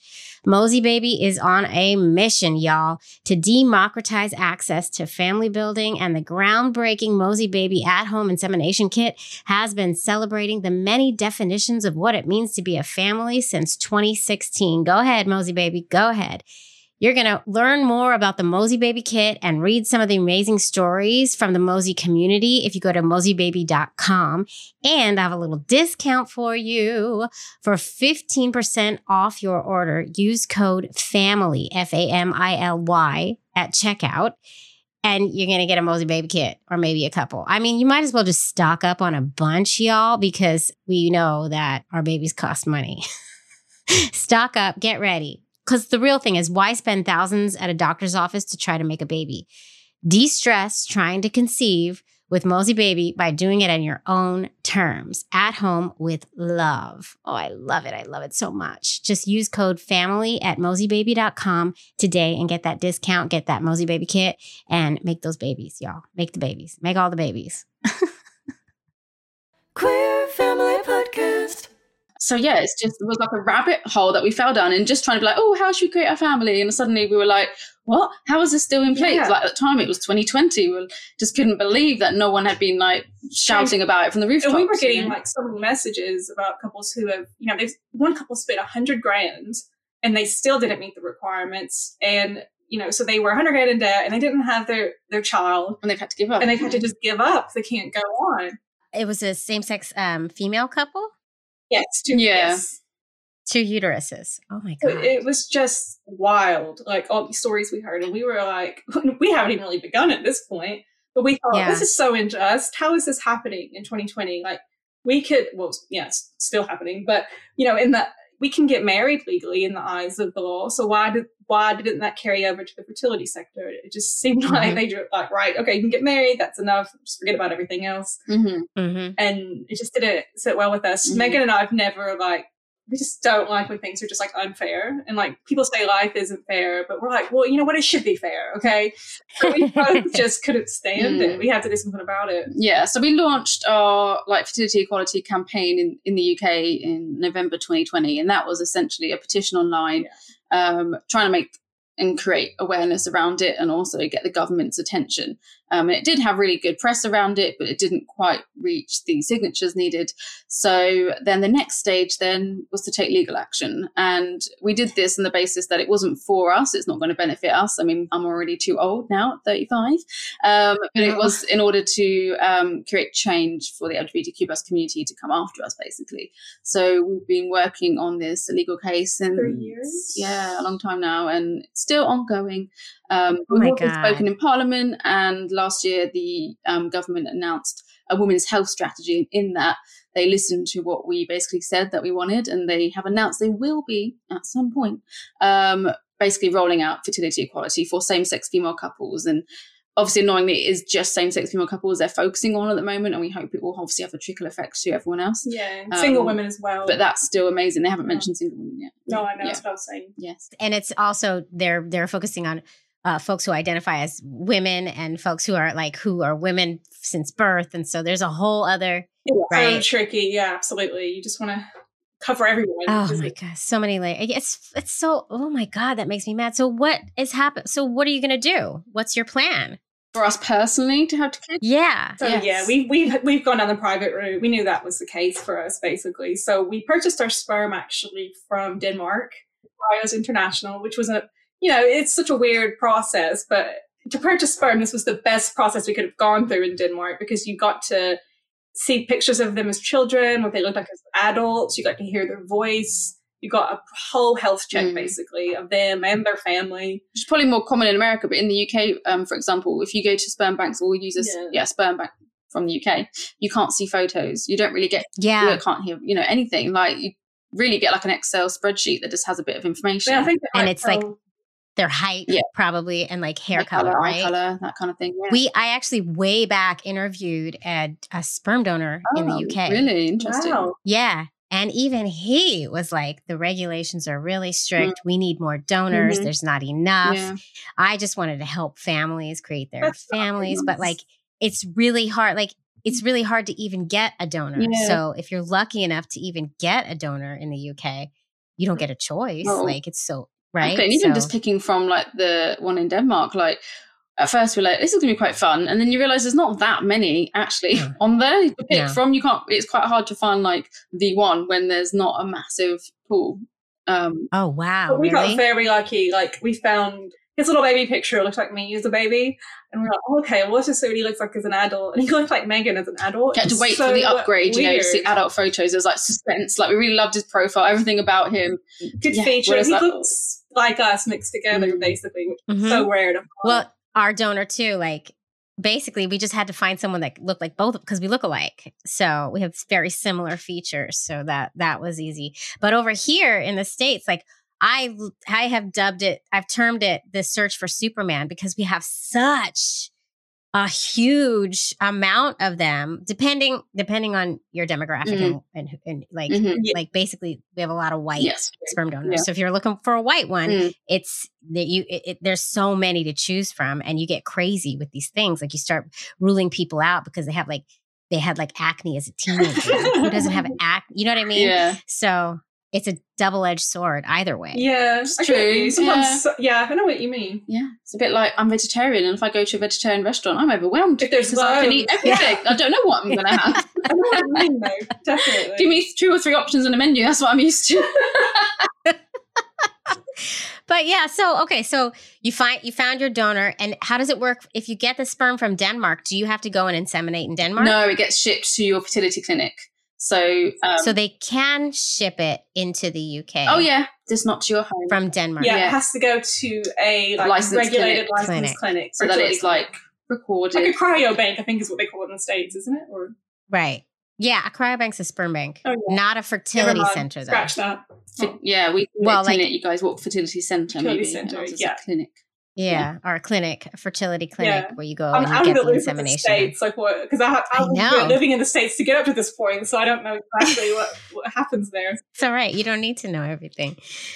Mosey Baby is on a mission, y'all, to democratize access to family building, and the groundbreaking Mosey Baby at-home insemination kit has been celebrating the many definitions of what it means to be a family since twenty sixteen. Go ahead, Mosey Baby, go ahead. You're going to learn more about the Mosey Baby Kit and read some of the amazing stories from the Mosey community if you go to mosey baby dot com. And I have a little discount for you for fifteen percent off your order. Use code FAMILY, F A M I L Y, at checkout. And you're going to get a Mosey Baby Kit or maybe a couple. I mean, you might as well just stock up on a bunch, y'all, because we know that our babies cost money. Stock up, get ready. Because the real thing is, why spend thousands at a doctor's office to try to make a baby? De-stress trying to conceive with Mosey Baby by doing it on your own terms, at home with love. Oh, I love it. I love it so much. Just use code FAMILY at mosey baby dot com today and get that discount, get that Mosey Baby Kit, and make those babies, y'all. Make the babies. Make all the babies. Queer Family Podcast. So yeah, it's just, it was like a rabbit hole that we fell down in, just trying to be like, oh, how should we create a family? And suddenly we were like, what? How is this still in place? Yeah. Like at the time it was twenty twenty. We just couldn't believe that no one had been like shouting about it from the rooftops. And we were getting you know? like so many messages about couples who have, you know, they've one couple spent a hundred grand and they still didn't meet the requirements. And, you know, so they were a hundred grand in debt and they didn't have their, their child. And they've had to give up. And they've had to just give up. They can't go on. It was a same-sex um, female couple? Yes. Two, Yeah. yes. Two uteruses. Oh my So God. it was just wild, like all these stories we heard. And we were like, we haven't even really begun at this point. But we thought, Yeah. this is so unjust. How is this happening in twenty twenty? Like, we could, well, yeah, it's still happening. But, you know, in the, we can get married legally in the eyes of the law. So why did why didn't that carry over to the fertility sector? It just seemed Mhm. like they were like, right, okay, you can get married. That's enough. Just forget about everything else. Mm-hmm. Mm-hmm. And it just didn't sit well with us. Mhm. Megan and I have never like, we just don't like when things are just like unfair. And like people say life isn't fair, but we're like, well, you know what? It should be fair. Okay. So we both just couldn't stand Mm. it. We had to do something about it. Yeah, so we launched our like fertility equality campaign in, in the U K in November twenty twenty, and that was essentially a petition online, um, trying to make and create awareness around it and also get the government's attention. Um, and it did have really good press around it, but it didn't quite reach the signatures needed. So then the next stage then was to take legal action. And we did this on the basis that it wasn't for us. It's not going to benefit us. I mean, I'm already too old now at thirty-five. Um, but it was in order to um, create change for the L G B T Q plus community to come after us, basically. So we've been working on this legal case and Three years? yeah, a long time now, and it's still ongoing. Um, Oh my we've also God. spoken in Parliament, and last year the um, government announced a women's health strategy. In that, they listened to what we basically said that we wanted, and they have announced they will be at some point um, basically rolling out fertility equality for same-sex female couples. And obviously, annoyingly, it is just same-sex female couples they're focusing on at the moment, and we hope it will obviously have a trickle effect to everyone else. Yeah. And Um, single women as well. But that's still amazing. They haven't Yeah. mentioned single women yet. no, I know. Yeah. That's what I was saying. Yes. And it's also they're they're focusing on uh, folks who identify as women and folks who are like who are women since birth, and so there's a whole other. Yeah, so Right. tricky. Yeah, absolutely. You just want to cover everyone. Oh because my it- God, so many layers. It's it's so. Oh my God, that makes me mad. So what is happening? So what are you gonna do? What's your plan? For us personally to have kids. Yeah. So Yes. yeah, we we've we've gone down the private route. We knew that was the case for us, basically. So we purchased our sperm actually from Denmark, Bios International, which was a you know it's such a weird process, but to purchase sperm, this was the best process we could have gone through in Denmark because you got to see pictures of them as children, what they looked like as adults. You got to hear their voice. You got a whole health check Mm. basically of them and their family. Which is probably more common in America, but in the U K, um, for example, if you go to sperm banks or use a s- Yeah. yeah. sperm bank from the U K, you can't see photos. You don't really get, Yeah. you can't hear, you know, anything. Like you really get like an Excel spreadsheet that just has a bit of information. But I think that And might it's like tell- Their height, Yeah. probably, and like hair Eye color, eye right? color, that kind of thing. Yeah. We, I actually way back interviewed a, a sperm donor in the Oh, U K. Really interesting. wow. Yeah. And even he was like, the regulations are really strict. We need more donors. Mhm. There's not enough. Yeah. I just wanted to help families create their That's so families. But nice. like, it's really hard. Like, it's really hard to even get a donor. Yeah. So if you're lucky enough to even get a donor in the U K, you don't get a choice. No. Like, it's so right? Okay, and even So- just picking from like the one in Denmark, like at first we're like, this is gonna be quite fun, and then you realize there's not that many actually No. on there to pick No. from. You can't. It's quite hard to find like the one when there's not a massive pool. Um, Oh wow, But we really? got very lucky. Like, we found his little baby picture looked like me as a baby. And we we're like, oh, okay, well, let's just see what he looks like as an adult. And he looked like Megan as an adult. you had to It's wait so for the upgrade, you know, to weird. see adult photos. There was like suspense. Like we really loved his profile, everything about him. Good Yeah, feature. whereas He that- looks like us mixed together, Mm. basically, which Mhm. is so rare to find. Well, our donor too, like basically we just had to find someone that looked like both because we look alike. So we have very similar features. So that that was easy. But over here in the States, like I I have dubbed it, I've termed it the search for Superman because we have such a huge amount of them, depending depending on your demographic and, and and like Mhm. Yeah. like basically we have a lot of white Yes. sperm donors. Yeah. So if you're looking for a white one, Mm. it's that you it, it, there's so many to choose from, and you get crazy with these things. Like you start ruling people out because they have like they had like acne as a teenager. Like, who doesn't have acne? You know what I mean? Yeah. So it's a double-edged sword either way. yeah, It's I get true, you. Sometimes, yeah. so- yeah, I know what you mean. Yeah, it's a bit like I'm vegetarian, and if I go to a vegetarian restaurant, I'm overwhelmed If there's because I can eat loads. everything. I don't know what I'm going to have. I know what you mean, though. Definitely. Give me two or three options on a menu. That's what I'm used to. But yeah, so okay, so you find you found your donor, and how does it work if you get the sperm from Denmark? Do you have to go and inseminate in Denmark? No, it gets shipped to your fertility clinic. So, um, So they can ship it into the U K. oh yeah, just not to your home. from Denmark. yeah, Yeah. it has to go to a like, Licensed regulated clinic. licensed clinic. so that fertility it's like recorded. clinic. like a cryo bank, I think is what they call it in the States, isn't it? Or Right. Yeah, a cryobank's a sperm bank, Oh, yeah. not a Never fertility mind. center though. Scratch that. Fi- yeah, we Well, well, like- clinic. You guys walk fertility center, Fertility maybe. centre, and ours is yeah. a clinic. Yeah, or a clinic, a fertility clinic Yeah. where you go I'm and you out of get the the loop with the insemination. States, like what? Because I, ha- I, I was know. living in the States to get up to this point, so I don't know exactly what, what happens there. It's all right. You don't need to know everything.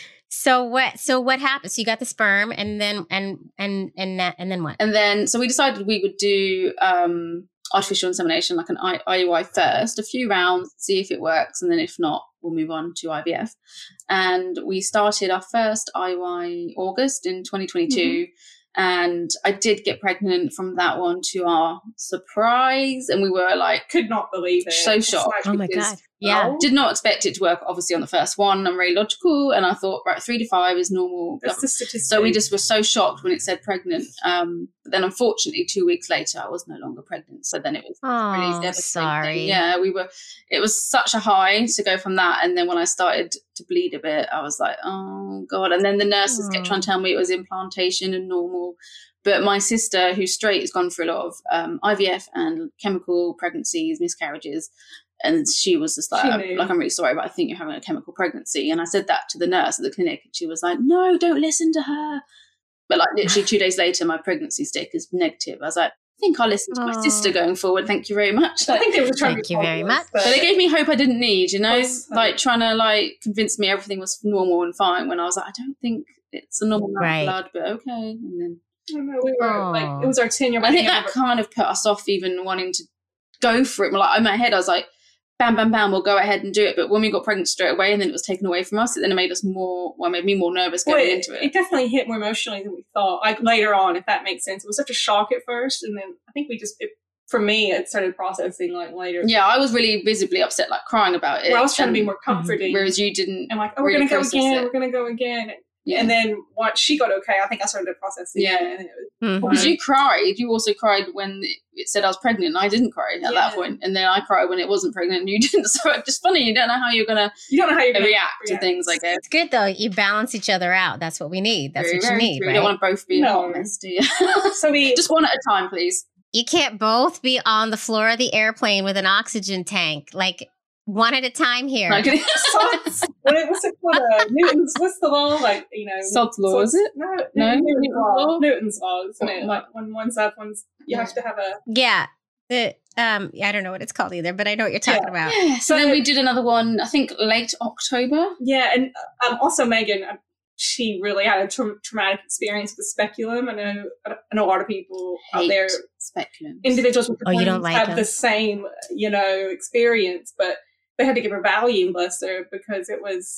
So what? So what happened? So you got the sperm, and then and and and that, and then what? And then, so we decided we would do um, artificial insemination, like an I- IUI first, a few rounds, see if it works, and then if not, we'll move on to I V F. And we started our first I U I August in twenty twenty-two. And I did get pregnant from that one, to our surprise. And we were like, Could not believe it. So It's shocked. like, Oh my because- god! Yeah. did not expect it to work, obviously, on the first one. I'm very logical. And I thought, right, three to five is normal. That's the statistic. So we just were so shocked when it said pregnant. Um, but then, unfortunately, two weeks later, I was no longer pregnant. So then it was really Oh, devastating. sorry. Yeah, we were. It was such a high to go from that, and then when I started to bleed a bit, I was like, oh god. And then the nurses kept Oh. trying to tell me it was implantation and normal. But my sister, who's straight, has gone through a lot of um, I V F and chemical pregnancies, miscarriages. And she was just like, She I'm, knew. like, I'm really sorry, but I think you're having a chemical pregnancy. And I said that to the nurse at the clinic, and she was like, no, don't listen to her. But like literally two days later, my pregnancy stick is negative. I was like, I think I'll listen to my Aw. sister going forward. Thank you very much. I Like, think they were trying Thank to you be very positive, much. but- but they gave me hope I didn't need, you know, Yes. like trying to like convince me everything was normal and fine, when I was like, I don't think it's a normal amount Right. of blood, but okay. And then I don't know, we were Aw. like, it was our ten year I think that kind of put us off even wanting to go for it. Like in my head, I was like, bam, bam, bam, we'll go ahead and do it. But when we got pregnant straight away and then it was taken away from us, it then made us more, well, made me more nervous Well, going it, into it it. definitely hit more emotionally than we thought. Like later on, if that makes sense. It was such a shock at first, and then I think we just, it, for me, it started processing like later. Yeah, I was really visibly upset, like crying about it. Where I was trying to be and- more comforting. Whereas you didn't. and like, oh, we're really gonna go process again. it. We're gonna go again. Yeah. And then once she got okay, I think I started to process it. Yeah. again, and it was, Mhm. Because you cried, you also cried when it said I was pregnant, and I didn't cry at Yeah. that point. And then I cried when it wasn't pregnant, and you didn't. So it's just funny. You don't know how you're gonna you don't know how you're gonna react to things. I guess. It's good though. You balance each other out. That's what we need. That's Very, what you very need, true. right? You don't want to both be in a No. hot mess, do you? So we Just one at a time, please. You can't both be on the floor of the airplane with an oxygen tank, like one at a time here. Like, Sod's, what it was it called? Uh, Newton's, what's the law? Like, you know, Sod's law, is it? No, No? Newton's Newton's law. law? Newton's law, isn't it? What- Like when one's up, one's you have to have a. Yeah. The um I don't know what it's called either, but I know what you're talking about. Yeah. So So- then we did another one, I think late October. Yeah, and um, also Megan, um, she really had a tra- traumatic experience with the speculum. I know, I know a lot of people out Hate there, speculums. individuals with Oh, you don't deployments like have them? the same, you know, experience, but they had to give her Valium, bless her, because it was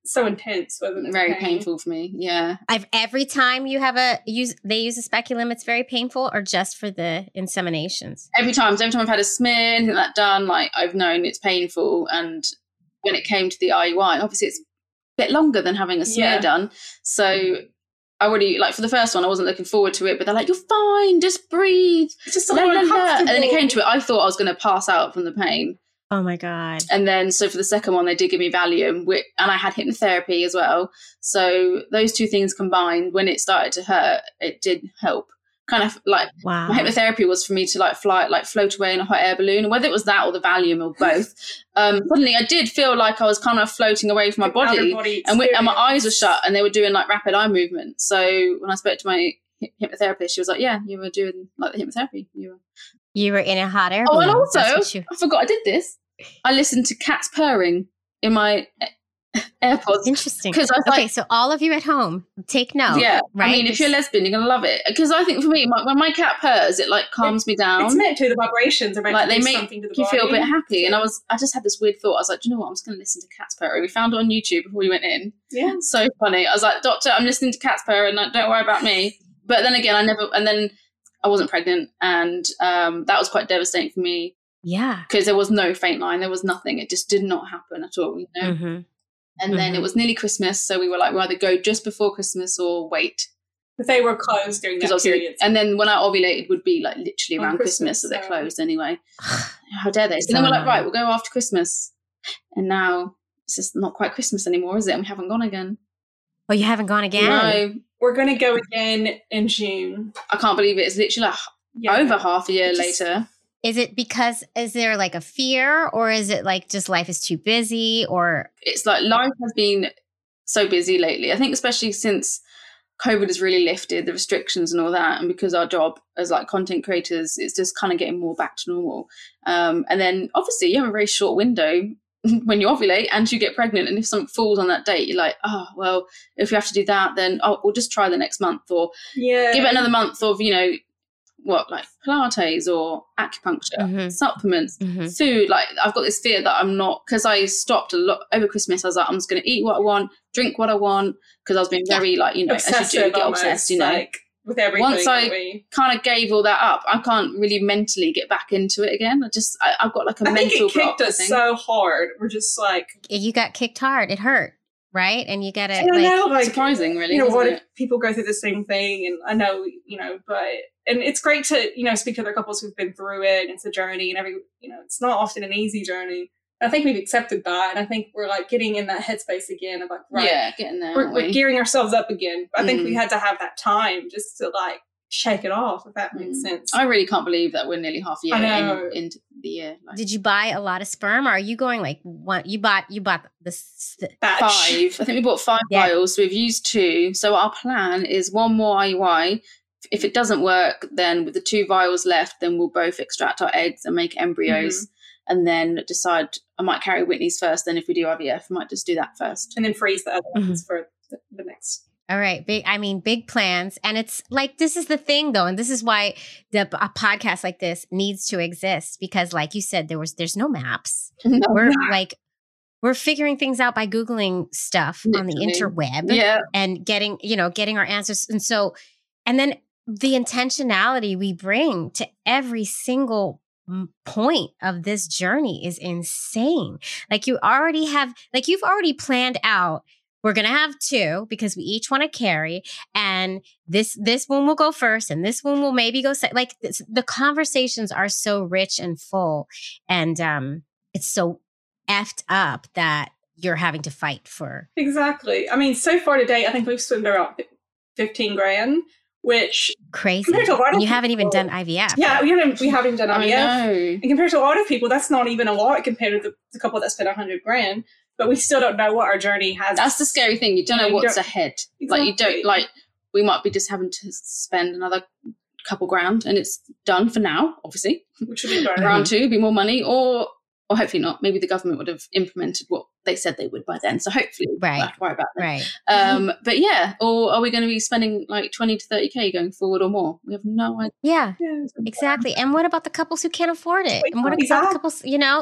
so intense, wasn't it? Very the pain? painful for me. Yeah. I've every time you have a use, they use a speculum. It's very painful, or just for the inseminations. Every time, so every time I've had a smear, anything like that done, like I've known it's painful. And when it came to the I U I, obviously it's a bit longer than having a smear Yeah. done. So I already, like for the first one, I wasn't looking forward to it, but they're like, you're fine, just breathe. It's just so La, la, la. uncomfortable. And then it came to it, I thought I was going to pass out from the pain. Oh my God. And then, so for the second one, they did give me Valium, which, and I had hypnotherapy as well. So those two things combined, when it started to hurt, it did help. Kind of like Wow. my hypnotherapy was for me to like fly, like float away in a hot air balloon, and whether it was that or the Valium or both. Um, suddenly, I did feel like I was kind of floating away from my The body, out-of-body and, we, and my eyes were experience. shut, and they were doing like rapid eye movements. So when I spoke to my hy- hypnotherapist, she was like, "Yeah, you were doing like the hypnotherapy. You were." You were in a hot air Oh, balloon. and also, That's what you- I forgot I did this. I listened to cats purring in my AirPods. Interesting. Because I was Okay, like, so all of you at home, take note. yeah, right? I mean, if you're lesbian, you're going to love it. Because I think for me, my, when my cat purrs, it like calms me down. It's meant to. The vibrations are meant Like to they do make something to the you body. feel a bit happy. And I was, I just had this weird thought. I was like, do you know what? I'm just going to listen to cats purring. We found it on YouTube before we went in. Yeah. So funny. I was like, doctor, I'm listening to cats purr and like, don't worry about me. But then again, I never, and then I wasn't pregnant. And um, that was quite devastating for me. Yeah. Because there was no faint line, there was nothing. It just did not happen at all, you know. Mm-hmm. And then Mhm. it was nearly Christmas, so we were like, we'll either go just before Christmas or wait. But they were closed during Because that obviously, period. and then when I ovulated would be like literally On around Christmas, Christmas, so they're so- closed anyway. How dare they? So So then we're like, annoying. right, we'll go after Christmas. And now it's just not quite Christmas anymore, is it? And we haven't gone again. Oh, you haven't gone again? No, We're going to go again in June. I can't believe it. It's literally like Yeah. over half a year Just- later. Is it because, is there like a fear, or is it like just life is too busy, or? It's like life has been so busy lately. I think especially since COVID has really lifted the restrictions and all that, and because our job as like content creators, it's just kind of getting more back to normal. Um, and then obviously you have a very short window when you ovulate and you get pregnant, and if something falls on that date, you're like, oh well, if we have to do that, then oh, we'll just try the next month, or Yeah. give it another month of, you know, what, like Pilates or acupuncture, Mhm. supplements, Mhm. food. Like I've got this fear that I'm not, because I stopped a lot over Christmas. I was like, I'm just going to eat what I want, drink what I want, because I was being very like, you know, as you Obsessive do, get almost, obsessed, you know. like, with everything. Once I- that we- Kind of gave all that up. I can't really mentally get back into it again. I just, I, I've got like a I think mental it kicked block. I us think. so hard. We're just like, You got kicked hard. It hurt, right? And you got to I don't like, know, like, surprising, really. you know, isn't what it? if people go through the same thing? And I know, you know, but, and it's great to, you know, speak to other couples who've been through it. And it's a journey, and every, you know, it's not often an easy journey. I think we've accepted that. And I think we're like getting in that headspace again of like, right, Yeah, getting there. we're, aren't we're we? gearing ourselves up again. I think Mm. we had to have that time just to like shake it off, if that makes Mm. sense. I really can't believe that we're nearly half a year I know. in, into the year. Like, did you buy a lot of sperm, or are you going like one? You bought, you bought the, s- Batch. five. I think we bought five Yeah. vials. So we've used two. So our plan is one more I U I. If it doesn't work, then with the two vials left, then we'll both extract our eggs and make embryos, Mm-hmm. and then decide. I might carry Whitney's first. Then if we do I V F, I might just do that first. And then freeze the other Mm-hmm. ones for the, the next. All right, big. I mean, big plans, and it's like this is the thing, though, and this is why the a podcast like this needs to exist, because, like you said, there was there's no maps. No. We're like we're figuring things out by googling stuff on the Literally. interweb Yeah, and getting you know getting our answers, and so and then the intentionality we bring to every single m- point of this journey is insane. Like you already have, like you've already planned out. We're going to have two because we each want to carry, and this this one will go first and this one will maybe go second. Like this, the conversations are so rich and full, and um it's so effed up that you're having to fight for. Exactly. I mean, so far today, I think we've spent around fifteen grand, which Crazy. Compared to a lot of And you haven't even people- done I V F. yeah, we haven't we haven't done I I V F. know. And compared to a lot of people, that's not even a lot compared to the, the couple that spent a hundred grand. But we still don't know what our journey has. That's the scary thing. You don't Yeah, know you what's don't- ahead. Like you Exactly. don't like. We might be just having to spend another couple grand, and it's done for now. Obviously, which would be good. round two, be more money, or or hopefully not. Maybe the government would have implemented what they said they would by then. So hopefully, we Right. won't have to worry about that. Right. Um, but yeah, or are we going to be spending like twenty to thirty k going forward or more? We have no idea. Yeah. Yeah, Exactly. And what about the couples who can't afford it? Wait, And what about exactly. the couples, you know,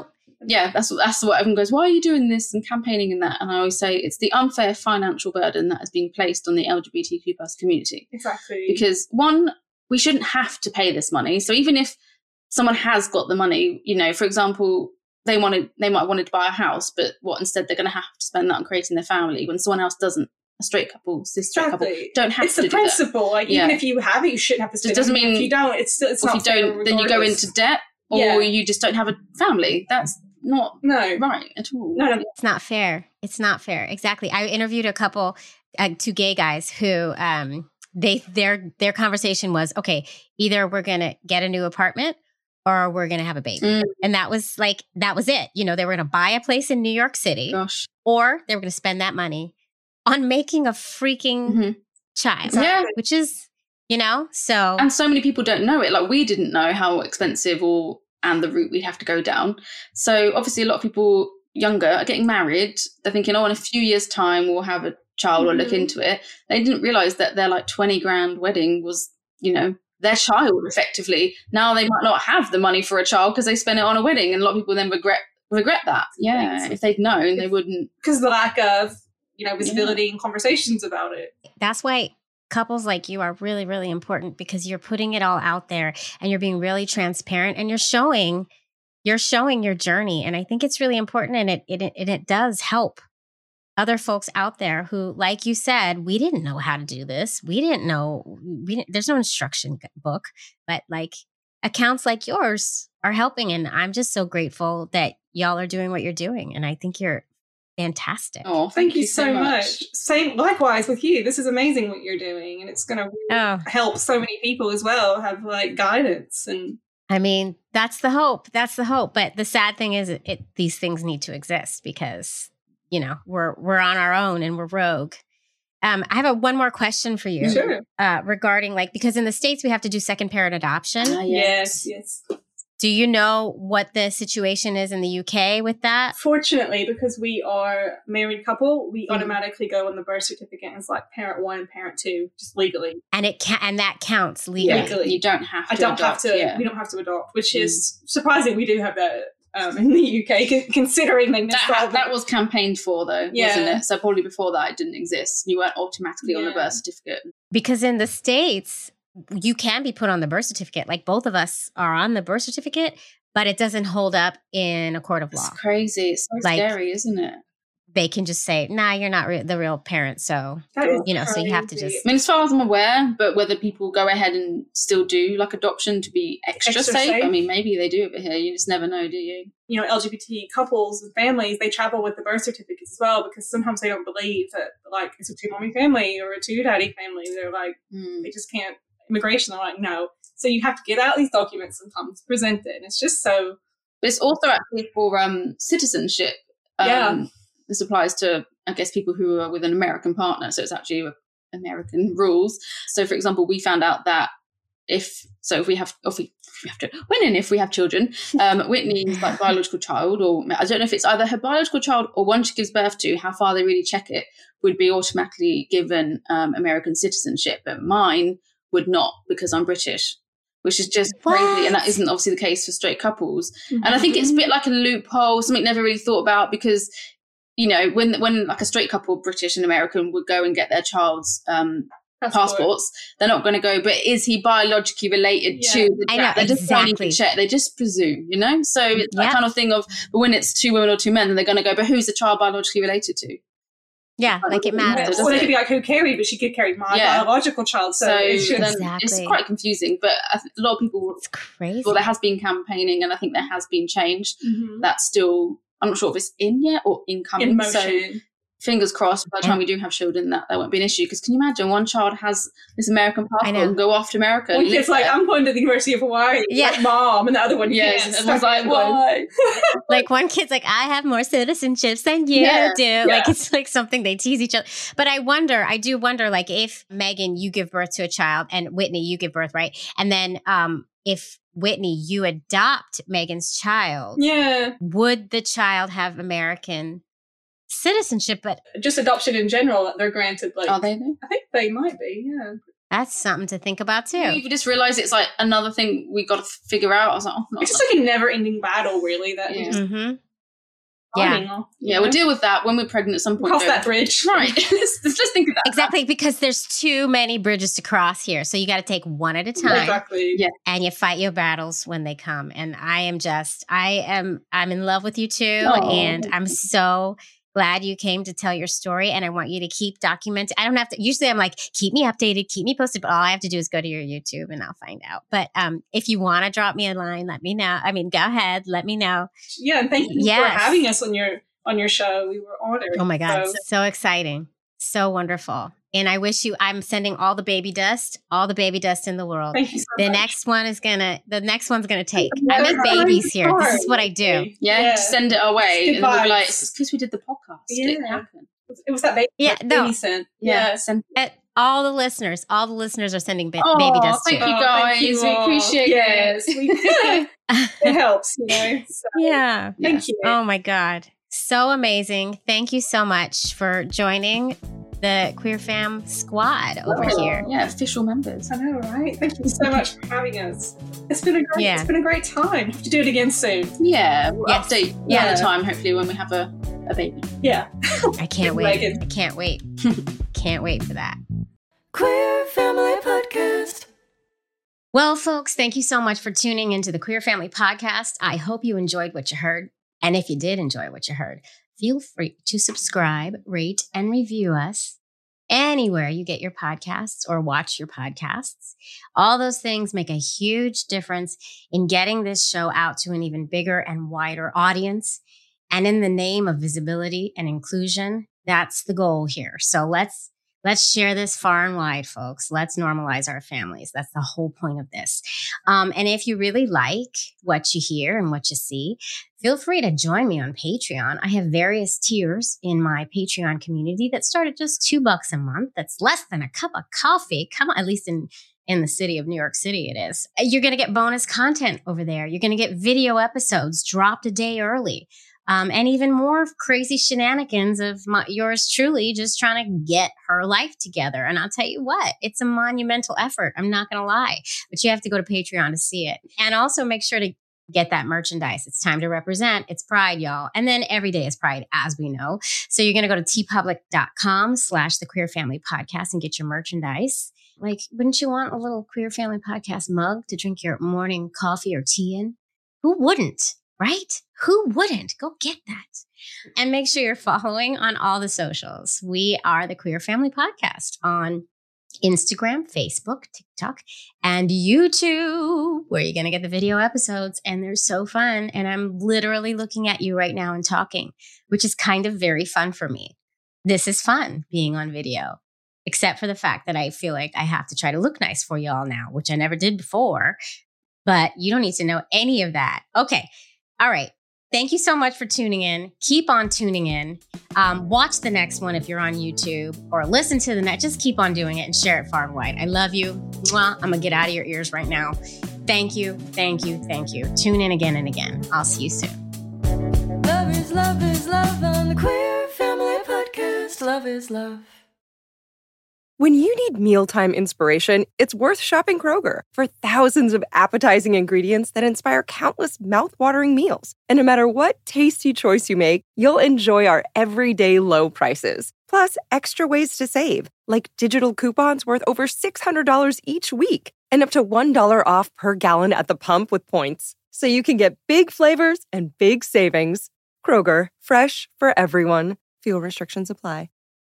yeah, that's what that's what everyone goes, why are you doing this and campaigning in that? And I always say it's the unfair financial burden that has been placed on the L G B T Q plus community. Exactly. Because one, we shouldn't have to pay this money. So even if someone has got the money, you know, for example, they wanted they might wanted to buy a house, but what instead they're going to have to spend that on creating their family when someone else doesn't. A straight couple, cis straight Exactly. couple don't have it's to the do principle. that. Like Yeah. even if you have it, you shouldn't have to. Spend It doesn't it. mean if you don't. It's still it's if not. you fair don't, then you go regardless. into debt, or Yeah. you just don't have a family. That's not No, right at all. no, no. It's not fair. It's not fair. Exactly. I interviewed a couple, uh, two gay guys who um they their their conversation was, okay, either we're gonna get a new apartment or we're gonna have a baby, Mm. and that was like that was it. You know, they were gonna buy a place in New York City, Gosh, or they were gonna spend that money on making a freaking Mhm. child, Exactly. yeah. which is, you know, so And so many people don't know it. Like we didn't know how expensive or and the route we'd have to go down. So obviously, a lot of people younger are getting married. They're thinking, oh, in a few years' time we'll have a child or look Mhm. into it. They didn't realize that their like twenty grand wedding was, you know, their child effectively. Now they might not have the money for a child because they spent it on a wedding, and a lot of people then regret regret that. Yeah, Thanks. if they'd known, they wouldn't. Because the lack of you know visibility and conversations about it. that's why couples like you are really, really important, because you're putting it all out there and you're being really transparent and you're showing, you're showing your journey. And I think it's really important, and it, it, it, it does help other folks out there who, like you said, we didn't know how to do this. We didn't know, we didn't, there's no instruction book, but like accounts like yours are helping. And I'm just so grateful that y'all are doing what you're doing. And I think you're fantastic. Oh, Thank, you, so much. Same, likewise with you. This is amazing what you're doing, and it's going to really Oh. help so many people as well. Have like guidance and I mean, that's the hope. That's the hope. But the sad thing is, it, it these things need to exist because, you know, we're we're on our own and we're rogue. Um, I have a one more question for you sure. uh, regarding like, because in the States we have to do second parent adoption. Ah, Yes, yes. Do you know what the situation is in the U K with that? Fortunately, because we are a married couple, we Mhm. automatically go on the birth certificate as like parent one and parent two, just legally. And it can and that counts legally. Yeah, Legally. you don't have to. I don't adopt, have to. Yeah. We don't have to adopt, which is surprising. We do have that um, in the U K, c- considering they missed That, all the- that was campaigned for, though, wasn't Yeah. it? So probably before that, it didn't exist. You weren't automatically on the Yeah. birth certificate. Because in the States, you can be put on the birth certificate. Like both of us are on the birth certificate, but it doesn't hold up in a court of law. It's crazy. It's so Like- scary, isn't it? They can just say, nah, you're not re- the real parent. So, That is you know, so you have to crazy. just- I mean, as far as I'm aware, but whether people go ahead and still do like adoption to be extra, Extra safe, safe? I mean, maybe they do over here. You just never know, do you? you know, L G B T couples and families, they travel with the birth certificates as well, because sometimes they don't believe that, like, it's a two mommy family or a two daddy family. They're like, Mm. they just can't. Immigration, they're like, no. So you have to get out these documents sometimes, present it. And it's just so, But it's also actually for um, citizenship. Um, Yeah. This applies to, I guess, people who are with an American partner. So it's actually American rules. So, for example, we found out that if, so if we have, if we, if we have to, when and if we have children, um, Whitney's like biological child, or I don't know if it's either her biological child or one she gives birth to, how far they really check it, would be automatically given um, American citizenship. But mine would not, because I'm British, which is just crazy. And that What? isn't obviously the case for straight couples. And I think it's a bit like a loophole, something never really thought about, because, you know, when when like a straight couple, British and American, would go and get their child's um, passports, they're not going to go, but is he biologically related Yeah. to the I know, child? They just don't exactly. even check. They just presume, you know? So it's that Yep. kind of thing of, but when it's two women or two men, then they're going to go, but who's the child biologically related to? Yeah, like it Yeah. matters. Or they could be like, who carried, but she could carry my Yeah. biological child. So, So, it's just, then Exactly. it's quite confusing, but I th- a lot of people, It's crazy. well, there has been campaigning, and I think there has been change. Mhm. That's still, I'm not sure if it's in yet or incoming. in So motion. fingers crossed by the time we do have children that that won't be an issue. Because can you imagine one child has this American passport know. and go off to America? One and live kid's like, there? I'm going to the University of Hawaii. Yeah. Like, mom, and the other one, Yes, yes. and was like, why? Like one kid's like, I have more citizenships than you Yeah, do. Like it's like something they tease each other. But I wonder, I do wonder, like if Megan, you give birth to a child, and Whitney, you give birth, right? And then um, if Whitney, you adopt Megan's child, Yeah. would the child have American citizenship? But Just adoption in general, they're granted, like, Are they there? I think they might be, yeah. that's something to think about too. You just realise it's like another thing we got to figure out. I was like, oh, not It's just like a never ending battle, really. That we Yeah. just, Mm-hmm. timing. Yeah, yeah, we'll deal with that when we're pregnant at some point. Cross that bridge. Right. let's, let's just think of that. Exactly, because there's too many bridges to cross here. So you got to take one at a time. Exactly. Yeah. And you fight your battles when they come. And I am just, I am, I'm in love with you too. Aww. And I'm so glad you came to tell your story. And I want you to keep documenting. I don't have to, usually I'm like, keep me updated, keep me posted. But all I have to do is go to your YouTube and I'll find out. But um, if you want to drop me a line, let me know. I mean, go ahead, let me know. Yeah. And thank you Yes. for having us on your, on your show. We were honored. Oh my God. So, So exciting. So wonderful. And I wish you, I'm sending all the baby dust, all the baby dust in the world. thank you so The much. next one is gonna, the next one's gonna take. Yeah, I make that's babies here. hard. This is what I do. Yeah, Yeah. just send it our way. Good And we'll be like, vibes. it's because we did the podcast. It Yeah. happened. It was that baby, Yeah, that no. baby scent. Yeah. Yeah. Send Uh, All the listeners, all the listeners are sending ba- Oh, baby dust thank too. you Oh, guys. thank you We all. appreciate yes, it. we, it helps, you know. So, Yeah. thank you. Oh my God. So amazing. Thank you so much for joining the Queer Fam squad over Oh, here. Yeah, official members. I know, right? Thank you so much for having us. It's been a great, Yeah. it's been a great time. Have to do it again soon. Yeah, we'll Yes. update Yeah. another time, hopefully, when we have a, a baby. Yeah. I can't wait. Megan. I can't wait. Can't wait for that. Queer Family Podcast. Well, folks, thank you so much for tuning into the Queer Family Podcast. I hope you enjoyed what you heard. And if you did enjoy what you heard, feel free to subscribe, rate, and review us anywhere you get your podcasts or watch your podcasts. All those things make a huge difference in getting this show out to an even bigger and wider audience. And in the name of visibility and inclusion, that's the goal here. So let's Let's share this far and wide, folks. Let's normalize our families. That's the whole point of this. Um, and if you really like what you hear and what you see, feel free to join me on Patreon. I have various tiers in my Patreon community that start at just two bucks a month. That's less than a cup of coffee. Come on, at least in in the city of New York City, it is. You're going to get bonus content over there. You're going to get video episodes dropped a day early. Um, and even more crazy shenanigans of my, yours truly just trying to get her life together. And I'll tell you what, it's a monumental effort. I'm not going to lie, but you have to go to Patreon to see it. And also make sure to get that merchandise. It's time to represent. It's Pride, y'all. And then every day is Pride, as we know. So you're going to go to tpublic.com slash the Queer Family Podcast and get your merchandise. Like, wouldn't you want a little Queer Family Podcast mug to drink your morning coffee or tea in? Who wouldn't? Right? Who wouldn't? Go get that. And make sure you're following on all the socials. We are the Queer Family Podcast on Instagram, Facebook, TikTok, and YouTube, where you're going to get the video episodes. And they're so fun. And I'm literally looking at you right now and talking, which is kind of very fun for me. This is fun being on video, except for the fact that I feel like I have to try to look nice for y'all now, which I never did before. But you don't need to know any of that. Okay. All right. Thank you so much for tuning in. Keep on tuning in. Um, watch the next one if you're on YouTube, or listen to the next. Just keep on doing it and share it far and wide. I love you. Mwah. I'm going to get out of your ears right now. Thank you. Thank you. Thank you. Tune in again and again. I'll see you soon. Love is love is love on the Queer Family Podcast. Love is love. When you need mealtime inspiration, it's worth shopping Kroger for thousands of appetizing ingredients that inspire countless mouthwatering meals. And no matter what tasty choice you make, you'll enjoy our everyday low prices. Plus, extra ways to save, like digital coupons worth over six hundred dollars each week and up to one dollar off per gallon at the pump with points. So you can get big flavors and big savings. Kroger, fresh for everyone. Fuel restrictions apply.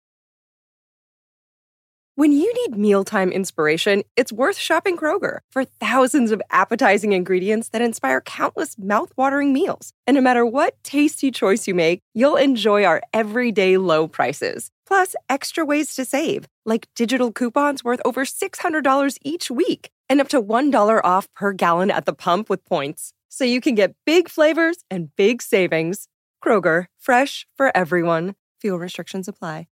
When you need mealtime inspiration, it's worth shopping Kroger for thousands of appetizing ingredients that inspire countless mouthwatering meals. And no matter what tasty choice you make, you'll enjoy our everyday low prices. Plus, extra ways to save, like digital coupons worth over six hundred dollars each week and up to one dollar off per gallon at the pump with points. So you can get big flavors and big savings. Kroger, fresh for everyone. Fuel restrictions apply.